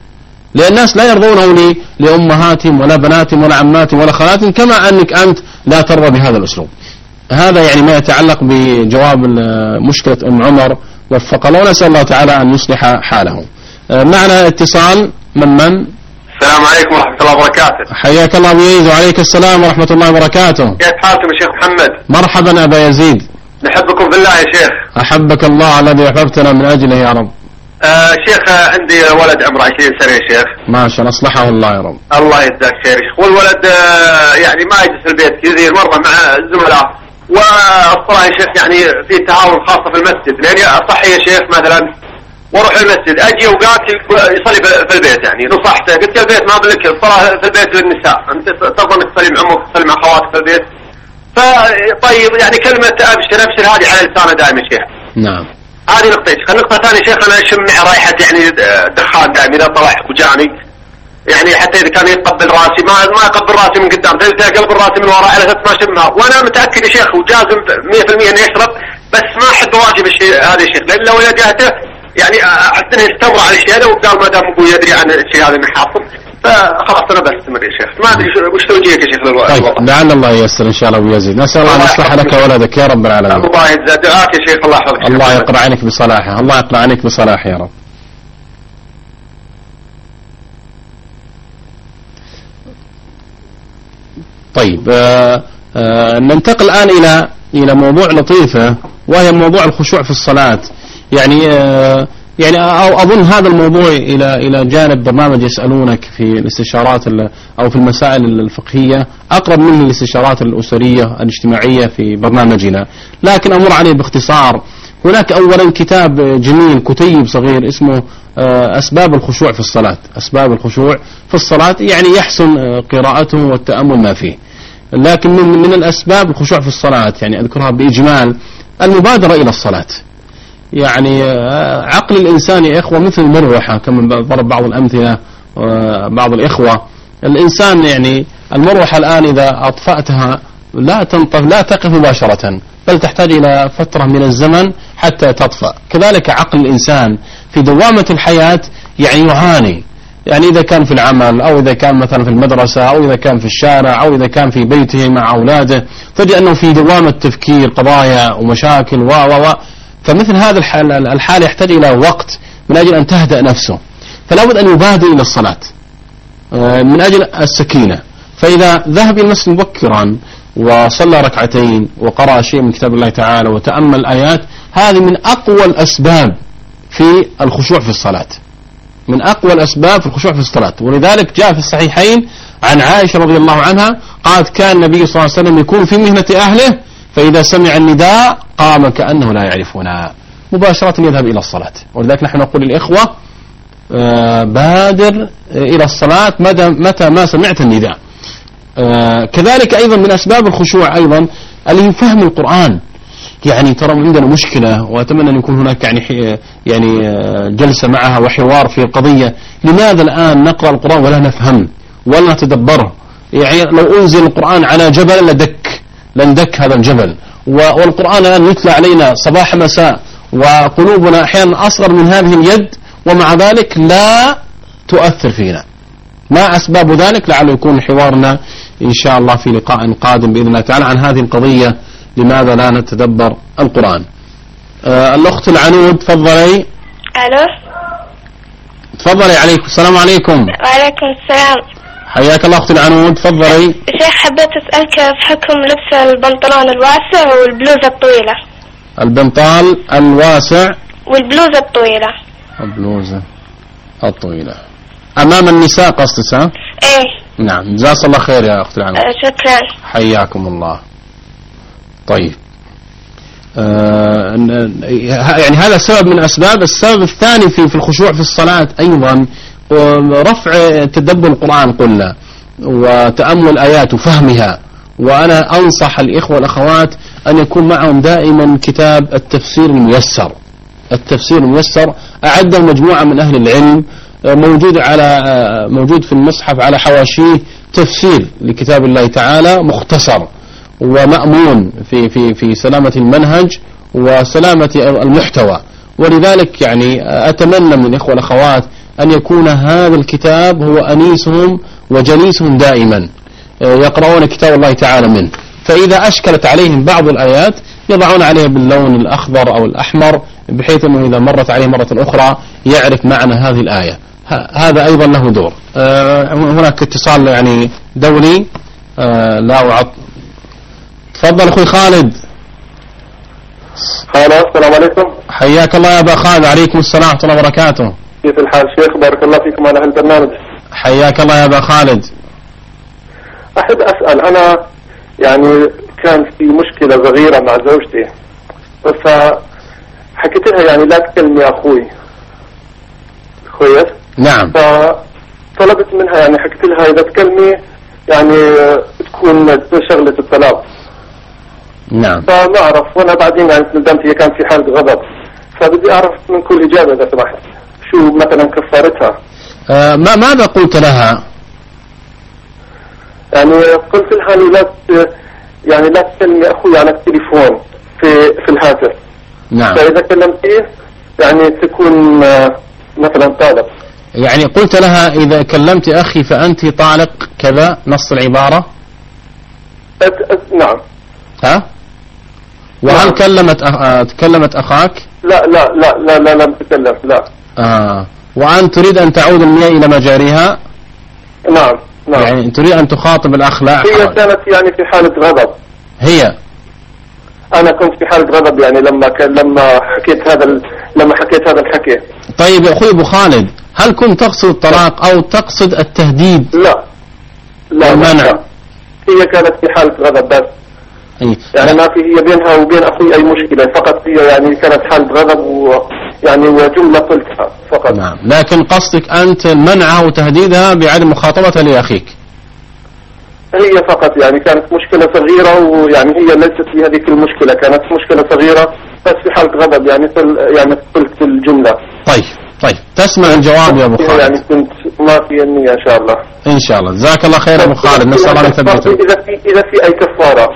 لأن الناس لا يرضونه لأمهاتهم ولا بناتهم ولا عماتهم ولا خالاتهم، كما أنك أنت لا ترضى بهذا الأسلوب. هذا يعني ما يتعلق بجواب مشكلة أم عمر وفق الله، ونسأل الله تعالى أن يصلح حاله. معنا اتصال من السلام عليكم ورحمة الله وبركاته. حياك الله أبو يزيد. وعليك السلام ورحمة الله وبركاته. كيف حالكم يا شيخ محمد؟ مرحبا أبا يزيد. نحبكم بالله يا شيخ. أحبك الله الذي أحببتنا من أجله يا رب. شيخ عندي ولد عمره 20 سنة يا شيخ. ما شاء الله، أصلحه الله يا رب. الله يجزاك خير يا شيخ. والولد يعني ما يجلس في البيت كثير، مرة مع الزملاء، والصراحة يا شيخ يعني في تعاون خاصة في المسجد، لأني أصحي يا شيخ مثلا واروح المسجد، اجي اوقات يصلي في البيت. يعني نصحته قلت يا البيت ما بلك الصلاه في البيت للنساء، انت ترضى انك تصلي مع امك تصلي مع اخواتك في البيت. فطيب يعني كلمه ابشر هذه على لسانه دائما شيخ. نعم. هذه نقطه. النقطه الثانيه شيخ انا اشم رائحه يعني دخان دائما اذا طلع وجاني، يعني حتى اذا كان يقبل راسي ما يقبل راسي من قدام، يقبل راسي من وراء على اساس ما اشمها. وانا متاكد يا شيخ وجازم 100% انه يشرب، بس ما احب اواجب الشيء هذا يا شيخ، لان لو واجهته يعني أحس أنه يستمر على الشيء هذا، وقال ما دام أبوي يدري عن الشيء هذا إنه حاصل، فخلاص أنا بستمر يا شيخ. ما أدري وش توجيهك يا شيخ للوضع. طيب لعل الله ييسر إن شاء الله ويزيد. نسأل الله أن يصلح لك ولدك يا رب العالمين. الله يجزاك دعاك يا شيخ. الله يحفظك. الله يقرأ عنك بصلاحه، الله يقرأ عنك بصلاحه يا رب. طيب ننتقل الآن إلى موضوع لطيفة، وهي موضوع الخشوع في الصلاة. يعني أو أظن هذا الموضوع إلى جانب برنامج يسألونك في الاستشارات أو في المسائل الفقهية أقرب منه الاستشارات الأسرية الاجتماعية في برنامجنا، لكن أمر عليه باختصار. هناك أولا كتاب جميل كتيب صغير اسمه أسباب الخشوع في الصلاة. أسباب الخشوع في الصلاة يعني يحسن قراءته والتأمل ما فيه. لكن من الأسباب الخشوع في الصلاة يعني أذكرها بإجمال المبادرة إلى الصلاة. يعني عقل الإنسان يا إخوة مثل المروحة، كما ضرب بعض الأمثلة بعض الإخوة. الإنسان يعني المروحة الآن إذا أطفأتها لا تقف مباشرة، بل تحتاج إلى فترة من الزمن حتى تطفأ. كذلك عقل الإنسان في دوامة الحياة يعني يعاني، يعني إذا كان في العمل أو إذا كان مثلا في المدرسة أو إذا كان في الشارع أو إذا كان في بيته مع أولاده، تجد أنه في دوامة تفكير قضايا ومشاكل فمثل هذا الحال يحتاج إلى وقت من أجل أن تهدأ نفسه، فلا بد أن يبادر إلى الصلاة من أجل السكينة. فإذا ذهب إلى المسجد مبكرا وصلى ركعتين وقرأ شيء من كتاب الله تعالى وتأمل آيات، هذه من أقوى الأسباب في الخشوع في الصلاة، من أقوى الأسباب في الخشوع في الصلاة. ولذلك جاء في الصحيحين عن عائشة رضي الله عنها قالت كان النبي صلى الله عليه وسلم يكون في مهنة أهله فإذا سمع النداء قام كأنه لا يعرفنا، مباشرة يذهب إلى الصلاة. ولذلك نحن نقول للإخوة بادر إلى الصلاة متى ما سمعت النداء. كذلك أيضا من أسباب الخشوع أيضا اللي هو فهم القرآن. يعني ترى عندنا مشكلة، وأتمنى أن يكون هناك يعني جلسة معها وحوار في القضية. لماذا الآن نقرأ القرآن ولا نفهم ولا نتدبره؟ يعني لو أنزل القرآن على جبل لندك هذا الجبل، والقرآن الآن يتلى علينا صباح مساء وقلوبنا أحيانا أصغر من هذه اليد، ومع ذلك لا تؤثر فينا. ما أسباب ذلك؟ لعله يكون حوارنا إن شاء الله في لقاء قادم بإذن الله تعالى عن هذه القضية، لماذا لا نتدبر القرآن. الأخت العنود تفضلي. ألو. تفضلي. عليكم السلام. عليكم. وعليكم السلام. حياك الله أخت العنود تفضلي. شيخ حبيت أسألك في حكم لبس البنطلون الواسع والبلوزة الطويلة. البنطال الواسع والبلوزة الطويلة. البلوزة الطويلة أمام النساء قصدك؟ إيه. نعم جزاك الله خير يا أخت العنود. شكرا. حياكم الله. طيب يعني هذا سبب من أسباب. السبب الثاني في الخشوع في الصلاة أيضا رفع تدبر القرآن قلنا وتأمل آيات وفهمها. وأنا أنصح الإخوة والأخوات أن يكون معهم دائما كتاب التفسير الميسر. التفسير الميسر أعده مجموعة من أهل العلم، موجود في المصحف على حواشيه تفسير لكتاب الله تعالى مختصر ومأمون في سلامة المنهج وسلامة المحتوى. ولذلك يعني أتمنى من الإخوة والأخوات أن يكون هذا الكتاب هو أنيسهم وجليسهم دائما، يقرؤون كتاب الله تعالى منه. فإذا أشكلت عليهم بعض الآيات يضعون عليها باللون الأخضر أو الأحمر، بحيث أنه إذا مرت عليه مرة أخرى يعرف معنى هذه الآية. هذا أيضا له دور. هناك اتصال يعني دولي، لا أعط. تفضل أخوي خالد. السلام عليكم. حياك الله يا أبا خالد. عليكم السلام ورحمة الله وبركاته. كيف الحال شيخ؟ بارك الله فيكم على هالبرنامج. حياك الله يا أبا خالد. أحب أسأل، أنا يعني كان في مشكلة صغيرة مع زوجتي، فحكيت لها يعني لا تكلمي أخوي كويس. نعم. فطلبت منها يعني حكيت لها إذا تكلمي يعني تكون شغلة الطلاق. نعم. فما أعرف، وأنا بعدين يعني ندمت، هي كان في حالة غضب، فبدي أعرف من كل إجابة إذا سمحت شو مثلا كفارتها. ماذا قلت لها؟ يعني قلت لها لا تكلمي أخوي على التليفون في الهاتف. نعم. فإذا كلمتيه يعني تكون مثلا طالق. يعني قلت لها إذا كلمت أخي فأنت طالق كذا، نص العبارة. نعم. ها؟ وهل كلمت أخاك؟ لا لا لا لا لا لم تكلم، لا. وأن تريد أن تعود المياه إلى مجاريها؟ نعم نعم. يعني تريد أن تخاطب الأخ؟ لا، هي كانت يعني في حالة غضب. أنا كنت في حالة غضب يعني لما حكيت هذا الحكي. طيب يا أخوي أبو خالد، هل كنت تقصد الطلاق أو تقصد التهديد؟ لا لا المنع. هي كانت في حالة غضب بس. يعني ما في هي بينها وبين أخوي أي مشكلة، فقط هي يعني كانت حالة غضب وجملة قلتها فقط. نعم. لكن قصدك أنت منعها وتهديدها بعدم مخاطبتها لأخيك؟ هي فقط يعني كانت مشكلة صغيرة، ويعني هي ليست في هذيك المشكلة، كانت مشكلة صغيرة بس في حالة غضب يعني قلت الجملة. طيب تسمع الجواب يا أبو خالد. يعني كنت ما في النية إن شاء الله. إن شاء الله. جزاك الله خير أبو خالد، نسأل الله أن يثبتك. إذا في أي كفارة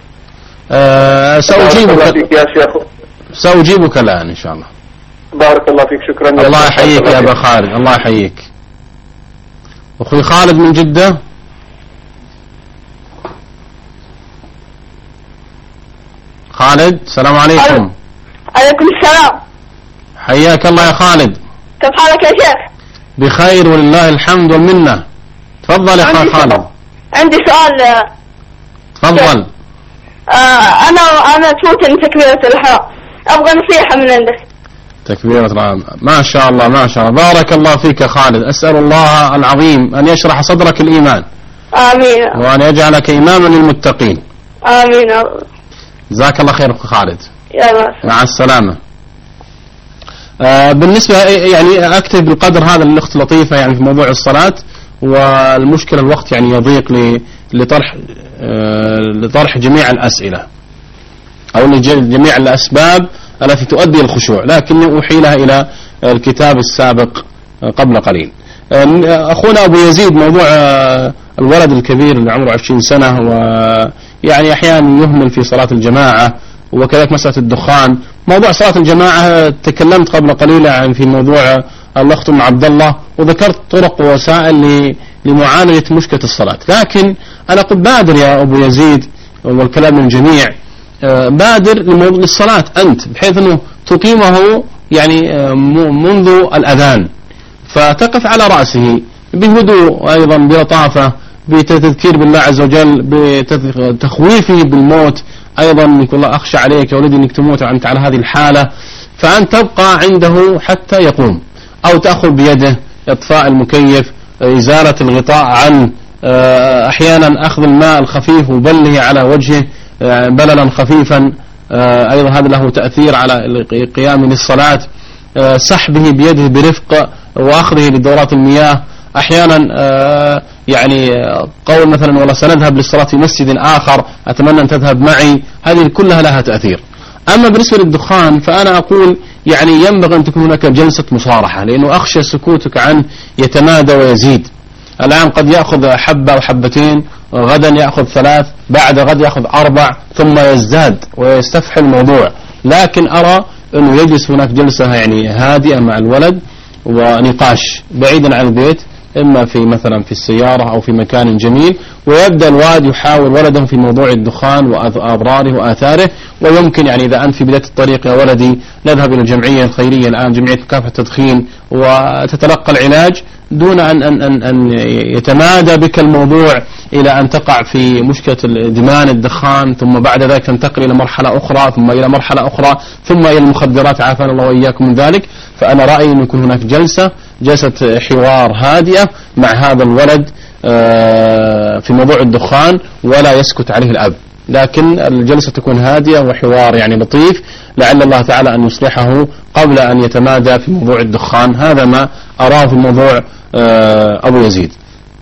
سأجيبك الآن إن شاء الله. بارك الله فيك، شكرا. الله يحييك يا أبا خالد، الله يحييك. أخوي خالد من جدة. خالد، السلام عليكم. عليكم السلام. حياك الله يا خالد. كيف حالك يا شيخ؟ بخير ولله الحمد والمنة. تفضل يا أخوي خالد. عندي سؤال. تفضل. أنا تفوتني تكبيرة الإحرام، أبغى نصيحة من عندك. تكبيرة الإحرام، ما شاء الله ما شاء الله، بارك الله فيك يا خالد. أسأل الله العظيم أن يشرح صدرك الإيمان. آمين. وأن يجعلك إماما للمتقين. آمين. جزاك الله خير أخوي خالد. يلا. مع السلامة. بالنسبة يعني أكتب بالقدر هذا الأخت لطيفة يعني في موضوع الصلاة، والمشكلة الوقت يعني يضيق لطرح جميع الأسئلة أو لجميع الأسباب التي تؤدي الخشوع، لكني أحيلها إلى الكتاب السابق قبل قليل. أخونا أبو يزيد، موضوع الولد الكبير اللي عمره 20 سنة ويعني أحيانا يهمل في صلاة الجماعة، وكذلك مسألة الدخان. موضوع صلاة الجماعة تكلمت قبل قليل عن في موضوع الأخت أم عبد الله، وذكرت طرق ووسائل لمعالجة مشكلة الصلاة. لكن أنا قلت بادر يا أبو يزيد، والكلام من الجميع، بادر للصلاة أنت، بحيث أنه تقيمه يعني منذ الأذان، فتقف على رأسه بهدوء، أيضا بلطافة، بتذكير بالله عز وجل، بتخويفه بالموت، أيضا يقول الله أخشى عليك يا ولدي أنك تموت وأنت على هذه الحالة، فأنت تبقى عنده حتى يقوم، أو تأخذ بيده إطفاء المكيف، إزالة الغطاء عنه، أحيانا أخذ الماء الخفيف وبله على وجهه بللا خفيفا، أيضا هذا له تأثير على القيام للصلاة، سحبه بيده برفق وأخذه لدورات المياه، أحيانا يعني قول مثلا والله سنذهب للصلاة في مسجد آخر أتمنى أن تذهب معي، هذه كلها لها تأثير. أما بالنسبة للدخان فأنا أقول يعني ينبغي أن تكون هناك جلسة مصارحة، لأنه أخشى سكوتك عنه يتمادى ويزيد. الآن قد يأخذ حبة أو حبتين، غدا يأخذ 3، بعد غد يأخذ 4، ثم يزداد ويستفحل الموضوع. لكن أرى أنه يجلس هناك جلسة يعني هادئة مع الولد، ونقاش بعيدا عن البيت، إما في مثلا في السيارة أو في مكان جميل، ويبدأ الوالد يحاول ولده في موضوع الدخان وأضراره وآثاره. ويمكن يعني إذا أنت في بداية الطريق يا ولدي نذهب إلى الجمعية الخيرية الآن، جمعية مكافحة التدخين، وتتلقى العلاج دون أن يتمادى بك الموضوع إلى أن تقع في مشكلة إدمان الدخان، ثم بعد ذلك تنتقل إلى مرحلة أخرى، ثم إلى مرحلة أخرى، ثم إلى المخدرات، عافانا الله وإياكم من ذلك. فأنا رأيي أن يكون هناك جلسة حوار هادئة مع هذا الولد في موضوع الدخان، ولا يسكت عليه الأب، لكن الجلسة تكون هادئة وحوار يعني لطيف، لعل الله تعالى أن يصلحه قبل أن يتمادى في موضوع الدخان. هذا ما أراه في الموضوع أبو يزيد.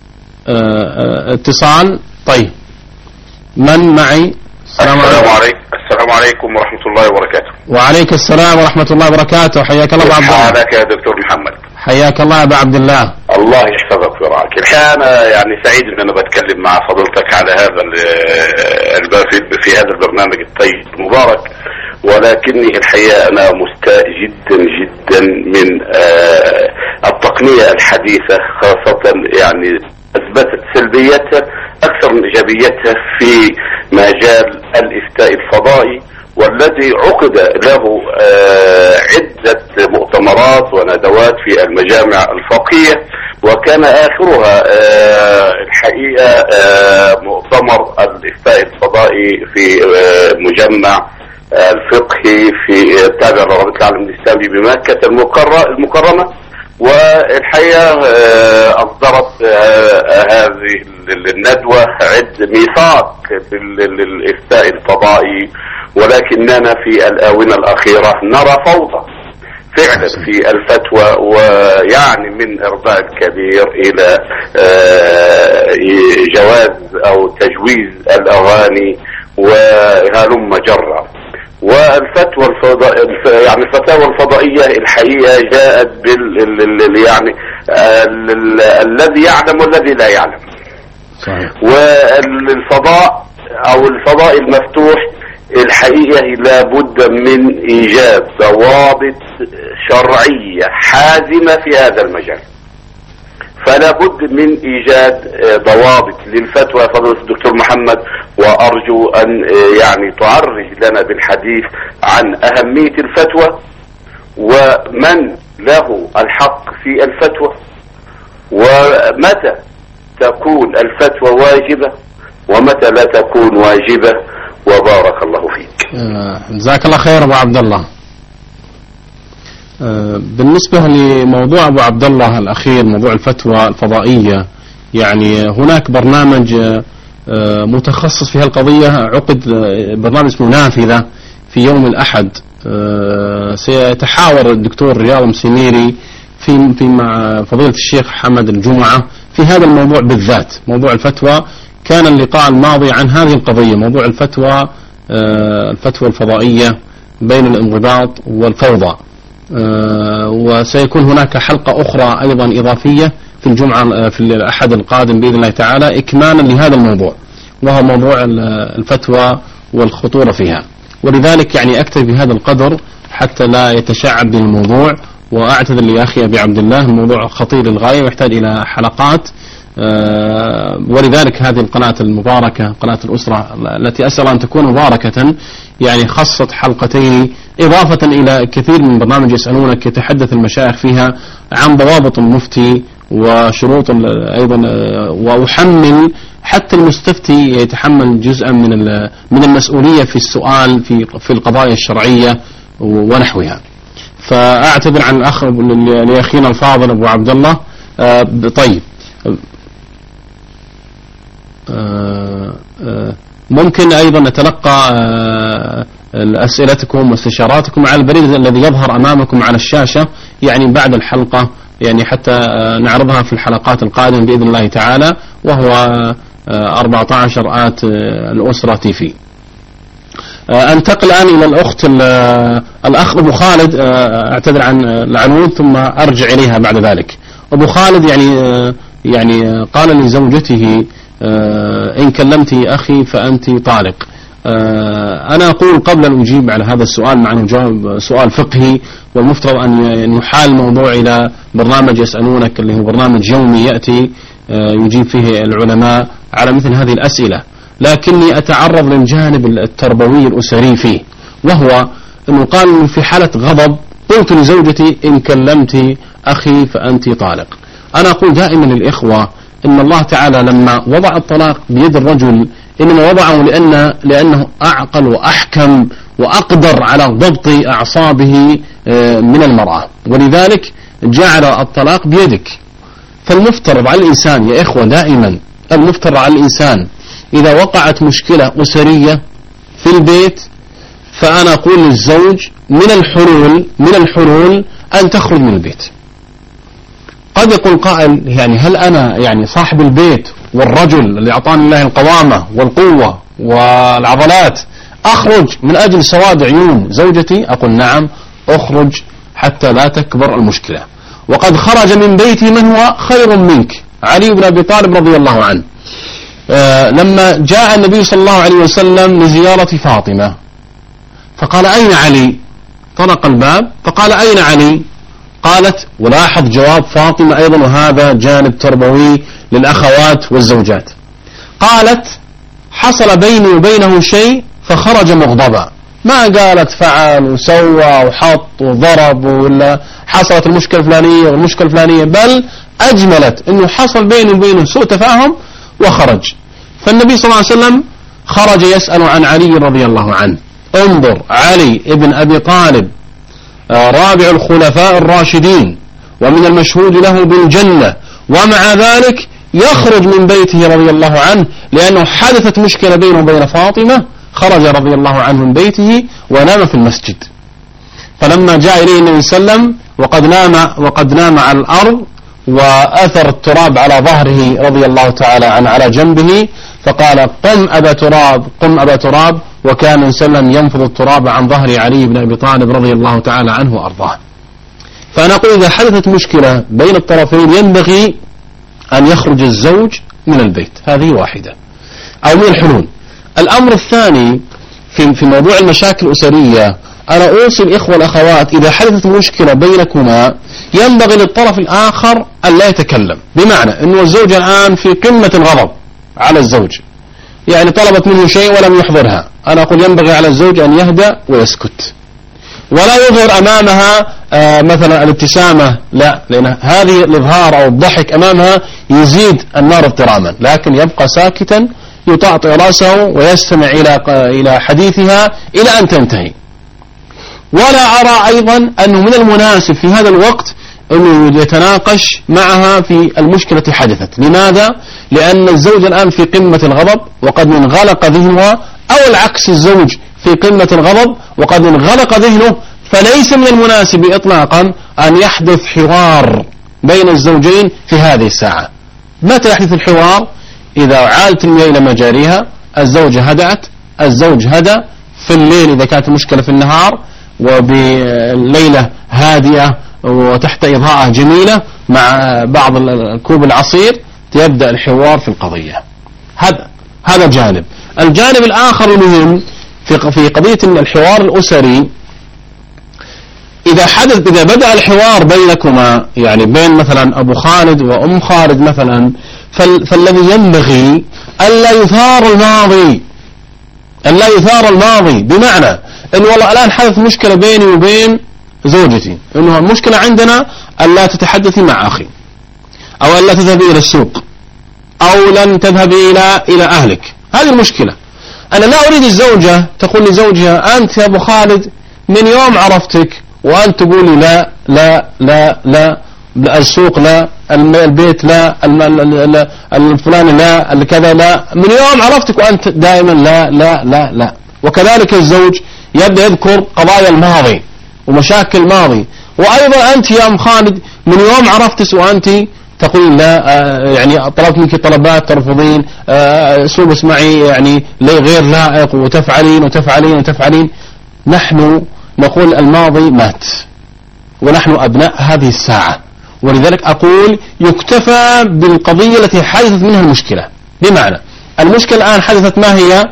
اتصال. طيب، من معي؟ السلام عليكم ورحمة الله وبركاته. وعليك السلام ورحمة الله وبركاته. حياك الله أبو عبد الله. حياك يا دكتور محمد. حياك الله يا أبو عبد الله. الله يحفظك ويرعاك. الحقيقة أنا يعني سعيد أن أنا بتكلم مع فضيلتك على هذا في هذا البرنامج الطيب المبارك، ولكني الحقيقة أنا مستاء جدا جدا من التقنية الحديثة، خاصة يعني أثبتت سلبيتها أكثر من إيجابيتها في مجال الإفتاء الفضائي، والذي عقد له عدة مؤتمرات وندوات في المجامع الفقهية، وكان آخرها الحقيقة مؤتمر الإفتاء الفضائي في مجمع الفقهي في التابع لرابطة العالم الإسلامي بمكة المكرمة. والحقيقة أصدرت هذه الندوة ميثاق للإفتاء الفضائي، ولكننا في الآونة الأخيرة نرى فوضى فعلا في الفتوى، ويعني من إرضاء الكبير إلى جواز أو تجويز الأغاني وهلم جرا. والفتوى يعني الفتاوى الفضائية الحقيقة جاءت يعني الذي يعلم والذي لا يعلم. صحيح. والفضاء أو الفضاء المفتوح الحقيقة لابد من إيجاد ضوابط شرعية حازمة في هذا المجال، فلا بد من إيجاد ضوابط للفتوى. فضيلة الدكتور محمد، وأرجو أن يعني تعرج لنا بالحديث عن أهمية الفتوى، ومن له الحق في الفتوى، ومتى تكون الفتوى واجبة ومتى لا تكون واجبة، وبارك الله فيك. جزاك الله خير أبو عبد الله. بالنسبة لموضوع أبو عبد الله الأخير، موضوع الفتوى الفضائية، يعني هناك برنامج متخصص في هالقضية، عقد برنامج اسمه نافذة في يوم الأحد. سيتحاور الدكتور رياض مسيميري في مع فضيلة الشيخ حمد الجمعة في هذا الموضوع بالذات، موضوع الفتوى. كان اللقاء الماضي عن هذه القضية، موضوع الفتوى الفضائية بين الانضباط والفوضى. وسيكون هناك حلقة أخرى أيضا إضافية في الجمعة في الأحد القادم بإذن الله تعالى، إكمالا لهذا الموضوع، وهو موضوع الفتوى والخطورة فيها. ولذلك يعني أكتفي بهذا القدر حتى لا يتشعب بالموضوع، وأعتذر لي أخي أبي عبد الله، الموضوع خطير للغاية ويحتاج إلى حلقات. ولذلك هذه القناة المباركة، قناة الأسرة، التي أسأل أن تكون مباركة، يعني خصت حلقتين إضافة إلى كثير من برنامج يسألونك يتحدث المشايخ فيها عن ضوابط المفتي وشروط أيضا، وأحمل حتى المستفتي يتحمل جزءا من المسؤولية في السؤال في القضايا الشرعية ونحوها. فأعتذر عن الأخ لأخينا الفاضل أبو عبد الله. طيب، ممكن أيضا نتلقى أسئلتكم واستشاراتكم على البريد الذي يظهر أمامكم على الشاشة، يعني بعد الحلقة، يعني حتى نعرضها في الحلقات القادمة بإذن الله تعالى، وهو 14 الأسرة TV. أنتقل الآن إلى الأخت الأخ أبو خالد، أعتذر عن العنود ثم أرجع إليها بعد ذلك. أبو خالد يعني قال لزوجته: إن كلمت أخي فأنت طالق. أنا أقول قبل أن أجيب على هذا السؤال، مع أنه جواب سؤال فقهي والمفترض أن يحال الموضوع إلى برنامج يسألونك اللي هو برنامج يومي يأتي يجيب فيه العلماء على مثل هذه الأسئلة، لكني أتعرض للجانب التربوي الأسري فيه، وهو أنه قال في حالة غضب قلت لزوجتي إن كلمت أخي فأنت طالق. أنا أقول دائما للإخوة إن الله تعالى لما وضع الطلاق بيد الرجل إنما وضعه لأنه أعقل وأحكم وأقدر على ضبط أعصابه من المرأة، ولذلك جعل الطلاق بيدك. فالمفترض على الإنسان يا إخوة دائما المفترض على الإنسان إذا وقعت مشكلة أسرية في البيت، فأنا أقول للزوج من الحلول أن تخرج من البيت. قد يقول قائل يعني هل أنا يعني صاحب البيت والرجل اللي أعطاني الله القوامة والقوة والعضلات أخرج من أجل سواد عيون زوجتي؟ أقول نعم، أخرج حتى لا تكبر المشكلة. وقد خرج من بيتي من هو خير منك، علي بن أبي طالب رضي الله عنه. لما جاء النبي صلى الله عليه وسلم لزيارة فاطمة فقال أين علي؟ طرق الباب فقال أين علي؟ قالت، ولاحظ جواب فاطمة أيضا وهذا جانب تربوي للأخوات والزوجات، قالت حصل بيني وبينه شيء فخرج مغضبا، ما قالت فعل وسوى وحط وضرب ولا حصلت المشكلة الفلانية والمشكلة الفلانية، بل أجملت أنه حصل بيني وبينه سوء تفاهم وخرج. فالنبي صلى الله عليه وسلم خرج يسأل عن علي رضي الله عنه. انظر، علي ابن أبي طالب رابع الخلفاء الراشدين ومن المشهود له بالجنة، ومع ذلك يخرج من بيته رضي الله عنه لأنه حدثت مشكلة بينه وبين فاطمة، خرج رضي الله عنه من بيته ونام في المسجد. فلما جاء إليه النبي صلى الله عليه وسلم وقد نام على الأرض وأثر التراب على ظهره رضي الله تعالى عنه على جنبه، فقال قم أبا تراب قم أبا تراب، وكان النبي صلى الله عليه وسلم ينفض التراب عن ظهر علي بن أبي طالب رضي الله تعالى عنه وأرضاه. فأنا أقول إذا حدثت مشكلة بين الطرفين ينبغي أن يخرج الزوج من البيت، هذه واحدة أو من الحلول. الأمر الثاني في موضوع المشاكل الأسرية، أنا أوصي الإخوة والأخوات إذا حدثت مشكلة بينكما ينبغي للطرف الآخر أن لا يتكلم، بمعنى أنه الزوج الآن في قمة الغضب على الزوج، يعني طلبت منه شيء ولم يحضرها، أنا أقول ينبغي على الزوج أن يهدأ ويسكت ولا يظهر أمامها مثلا الابتسامة، لا، لأن هذه الإظهار أو الضحك أمامها يزيد النار اضطراما، لكن يبقى ساكتا يطأطئ رأسه ويستمع إلى حديثها إلى أن تنتهي. ولا أرى أيضا أنه من المناسب في هذا الوقت أنه يتناقش معها في المشكلة حدثت. لماذا؟ لأن الزوج الآن في قمة الغضب وقد انغلق ذهنها، أو العكس الزوج في قمة الغضب وقد انغلق ذهنه، فليس من المناسب إطلاقا أن يحدث حوار بين الزوجين في هذه الساعة. متى يحدث الحوار؟ إذا عالت المياه إلى مجاريها، الزوجة هدأت، الزوج هدأ، في الليل إذا كانت المشكلة في النهار وبليلة هادئة وتحت إضاءة جميلة مع بعض كوب العصير يبدأ الحوار في القضية. هذا جانب. الجانب الآخر المهم في قضية الحوار الأسري، إذا بدأ الحوار بينكما، يعني بين مثلا أبو خالد وأم خالد مثلا، فالذي ينبغي ألا يثار الماضي، بمعنى أن والله الآن حدث مشكلة بيني وبين زوجتي، أنه المشكلة عندنا ألا تتحدثي مع أخي، أو ألا تذهبي إلى السوق، أو لن تذهبي إلى أهلك. هذه المشكلة. أنا لا أريد الزوجة تقول لزوجها أنت يا أبو خالد من يوم عرفتك وأنت تقولي لا لا لا لا، السوق لا، البيت لا، الفلان لا، الكذا لا، من يوم عرفتك وأنت دائما لا لا لا لا. وكذلك الزوج يبدأ يذكر قضايا الماضي ومشاكل الماضي، وأيضا أنت يا أم خالد من يوم عرفتك وأنت تقول لا، يعني طلبت منك طلبات ترفضين، أسلوب اسمعي يعني غير لائق، وتفعلين. نحن نقول الماضي مات ونحن أبناء هذه الساعة، ولذلك أقول يكتفى بالقضية التي حدثت منها المشكلة. بمعنى المشكلة الآن حدثت، ما هي؟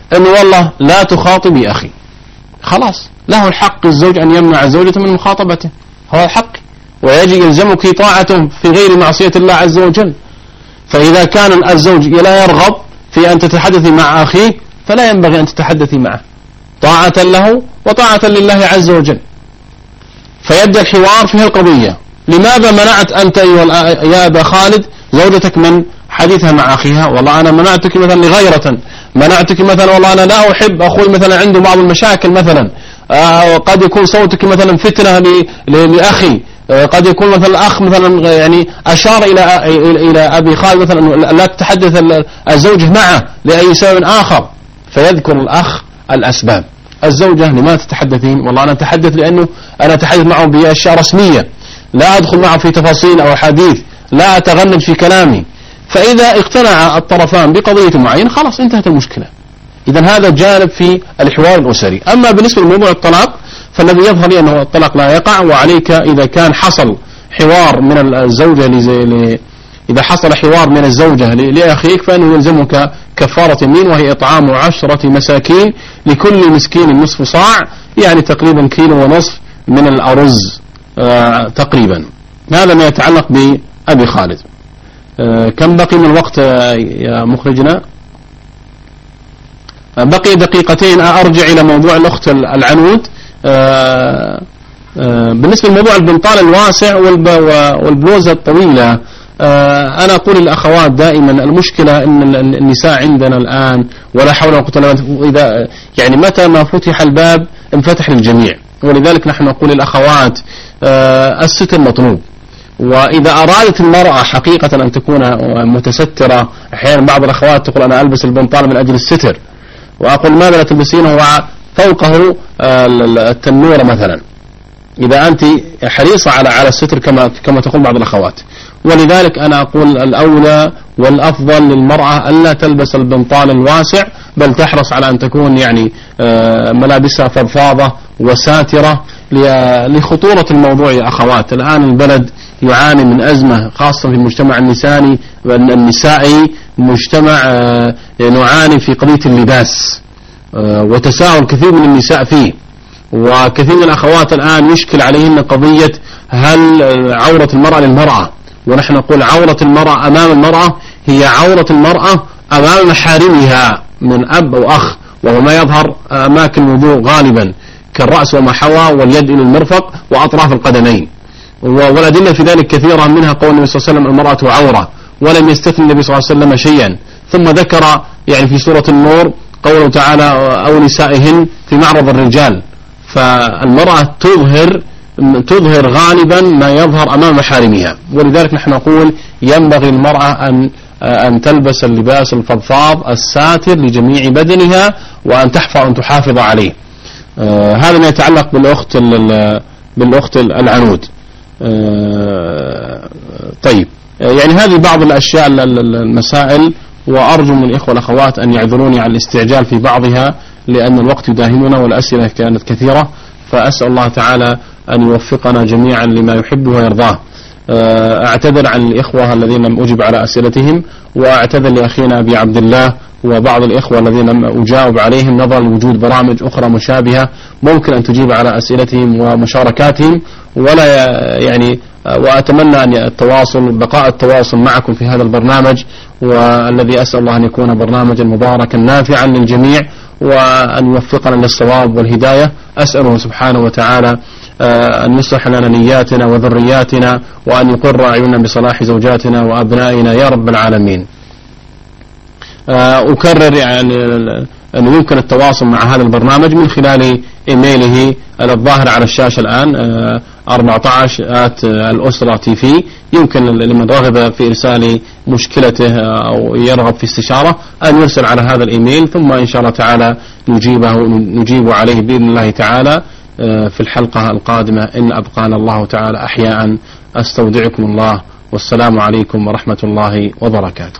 أنه والله لا تخاطبي أخي، خلاص له الحق الزوج أن يمنع زوجته من مخاطبته، هو الحق، ويجب يلزمك طاعته في غير معصية الله عز وجل. فإذا كان الزوج لا يرغب في أن تتحدثي مع أخيه فلا ينبغي أن تتحدثي معه، طاعة له وطاعة لله عز وجل. فيبدأ الحوار في القضية. لماذا منعت أنت يا أبا خالد زوجتك من حديثها مع أخيها؟ والله أنا منعتك مثلا لغيرة، منعتك مثلا والله أنا لا أحب أخوي مثلا عنده بعض المشاكل مثلا، قد يكون صوتك مثلا فتنة لأخي، قد يكون مثلا الأخ مثلا يعني أشار إلى أبي خالد مثلا لا تتحدث الزوجة معه لأي سبب آخر، فيذكر الأخ الأسباب. الزوجة لما تتحدثين؟ والله أنا أتحدث لأنه أنا أتحدث معه بأشياء رسمية، لا أدخل معه في تفاصيل أو حديث، لا أتغنج في كلامي. فإذا اقتنع الطرفان بقضية معينة خلاص انتهت المشكلة. إذن هذا جانب في الحوار الأسري. أما بالنسبة لموضوع الطلاق فالذي يظهر لي أنه الطلاق لا يقع، وعليك إذا كان حصل حوار من الزوجة إذا حصل حوار من الزوجة لأخيك فإنه يلزمك كفارة يمين، وهي إطعام 10 مساكين، لكل مسكين نصف صاع، يعني تقريبا 1.5 كيلو من الأرز تقريبا. هذا ما يتعلق بأبي خالد. كم بقي من الوقت يا مخرجنا؟ بقي دقيقتين. أرجع إلى موضوع الأخت العنود. بالنسبة لموضوع البنطال الواسع والبلوزة الطويلة، أنا أقول للأخوات دائما المشكلة أن النساء عندنا الآن ولا حول ولا قوة إلا بالله، إذا يعني متى ما فتح الباب انفتح للجميع، ولذلك نحن نقول للأخوات الستر مطلوب. وإذا أرادت المرأة حقيقة أن تكون متسترة، أحيانا بعض الأخوات تقول أنا ألبس البنطال من أجل الستر، وأقول ماذا لا تلبسينه وفوقه التنورة مثلا، إذا أنت حريصة على الستر كما تقول بعض الأخوات. ولذلك أنا أقول الأولى والأفضل للمرأة ألا تلبس البنطال الواسع، بل تحرص على أن تكون يعني ملابسها فضفاضة وساترة لخطورة الموضوع يا أخوات. الآن البلد يعاني من أزمة خاصة في المجتمع النسائي، مجتمع نعاني في قضية اللباس، وتساهل كثير من النساء فيه، وكثير من الأخوات الآن يشكل عليهن قضية هل عورة المرأة للمرأة، ونحن نقول عورة المرأة أمام المرأة هي عورة المرأة أمام محارمها من أب أو أخ، وهو ما يظهر أماكن الوضوء غالبا كالرأس وما حوى واليد إلى المرفق وأطراف القدمين، والأدلة في ذلك كثيرة، منها قول النبي صلى الله عليه وسلم المرأة عورة، ولم يستثني النبي صلى الله عليه وسلم شيئا. ثم ذكر يعني في سورة النور قوله تعالى أو نسائهن في معرض الرجال، فالمرأة تظهر غالبا ما يظهر أمام محارمها، ولذلك نحن نقول ينبغي المرأة أن تلبس اللباس الفضفاض الساتر لجميع بدنها، وأن تحافظ عليه. هذا ما يتعلق بالأخت العنود. طيب، يعني هذه بعض الأشياء المسائل، وأرجو من الإخوة والأخوات أن يعذروني على الاستعجال في بعضها لأن الوقت يداهمنا والأسئلة كانت كثيرة، فأسأل الله تعالى أن يوفقنا جميعا لما يحب ويرضاه. أعتذر عن الإخوة الذين لم أجب على أسئلتهم، وأعتذر لأخينا أبي عبد الله وبعض الإخوة الذين لم أجاوب عليهم نظرا لوجود برامج أخرى مشابهة ممكن أن تجيب على أسئلتهم ومشاركاتهم، ولا يعني وأتمنى أن بقاء التواصل معكم في هذا البرنامج، والذي أسأل الله أن يكون برنامجا مباركا نافعا للجميع، وأن يوفقنا للصواب والهداية. أسأله سبحانه وتعالى أن يصلح لنا نياتنا وذرياتنا، وأن يقر أعيننا بصلاح زوجاتنا وأبنائنا يا رب العالمين. أكرر يعني أنه يمكن التواصل مع هذا البرنامج من خلال إيميله الظاهر على الشاشة الآن 14@الأسرة TV. يمكن لمن رغب في إرسال مشكلته أو يرغب في استشارة أن يرسل على هذا الإيميل، ثم إن شاء الله تعالى نجيب عليه بإذن الله تعالى في الحلقة القادمة إن أبقانا الله تعالى أحياء. أستودعكم الله، والسلام عليكم ورحمة الله وبركاته.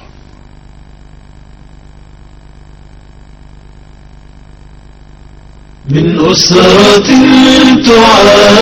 من أسرة تعاني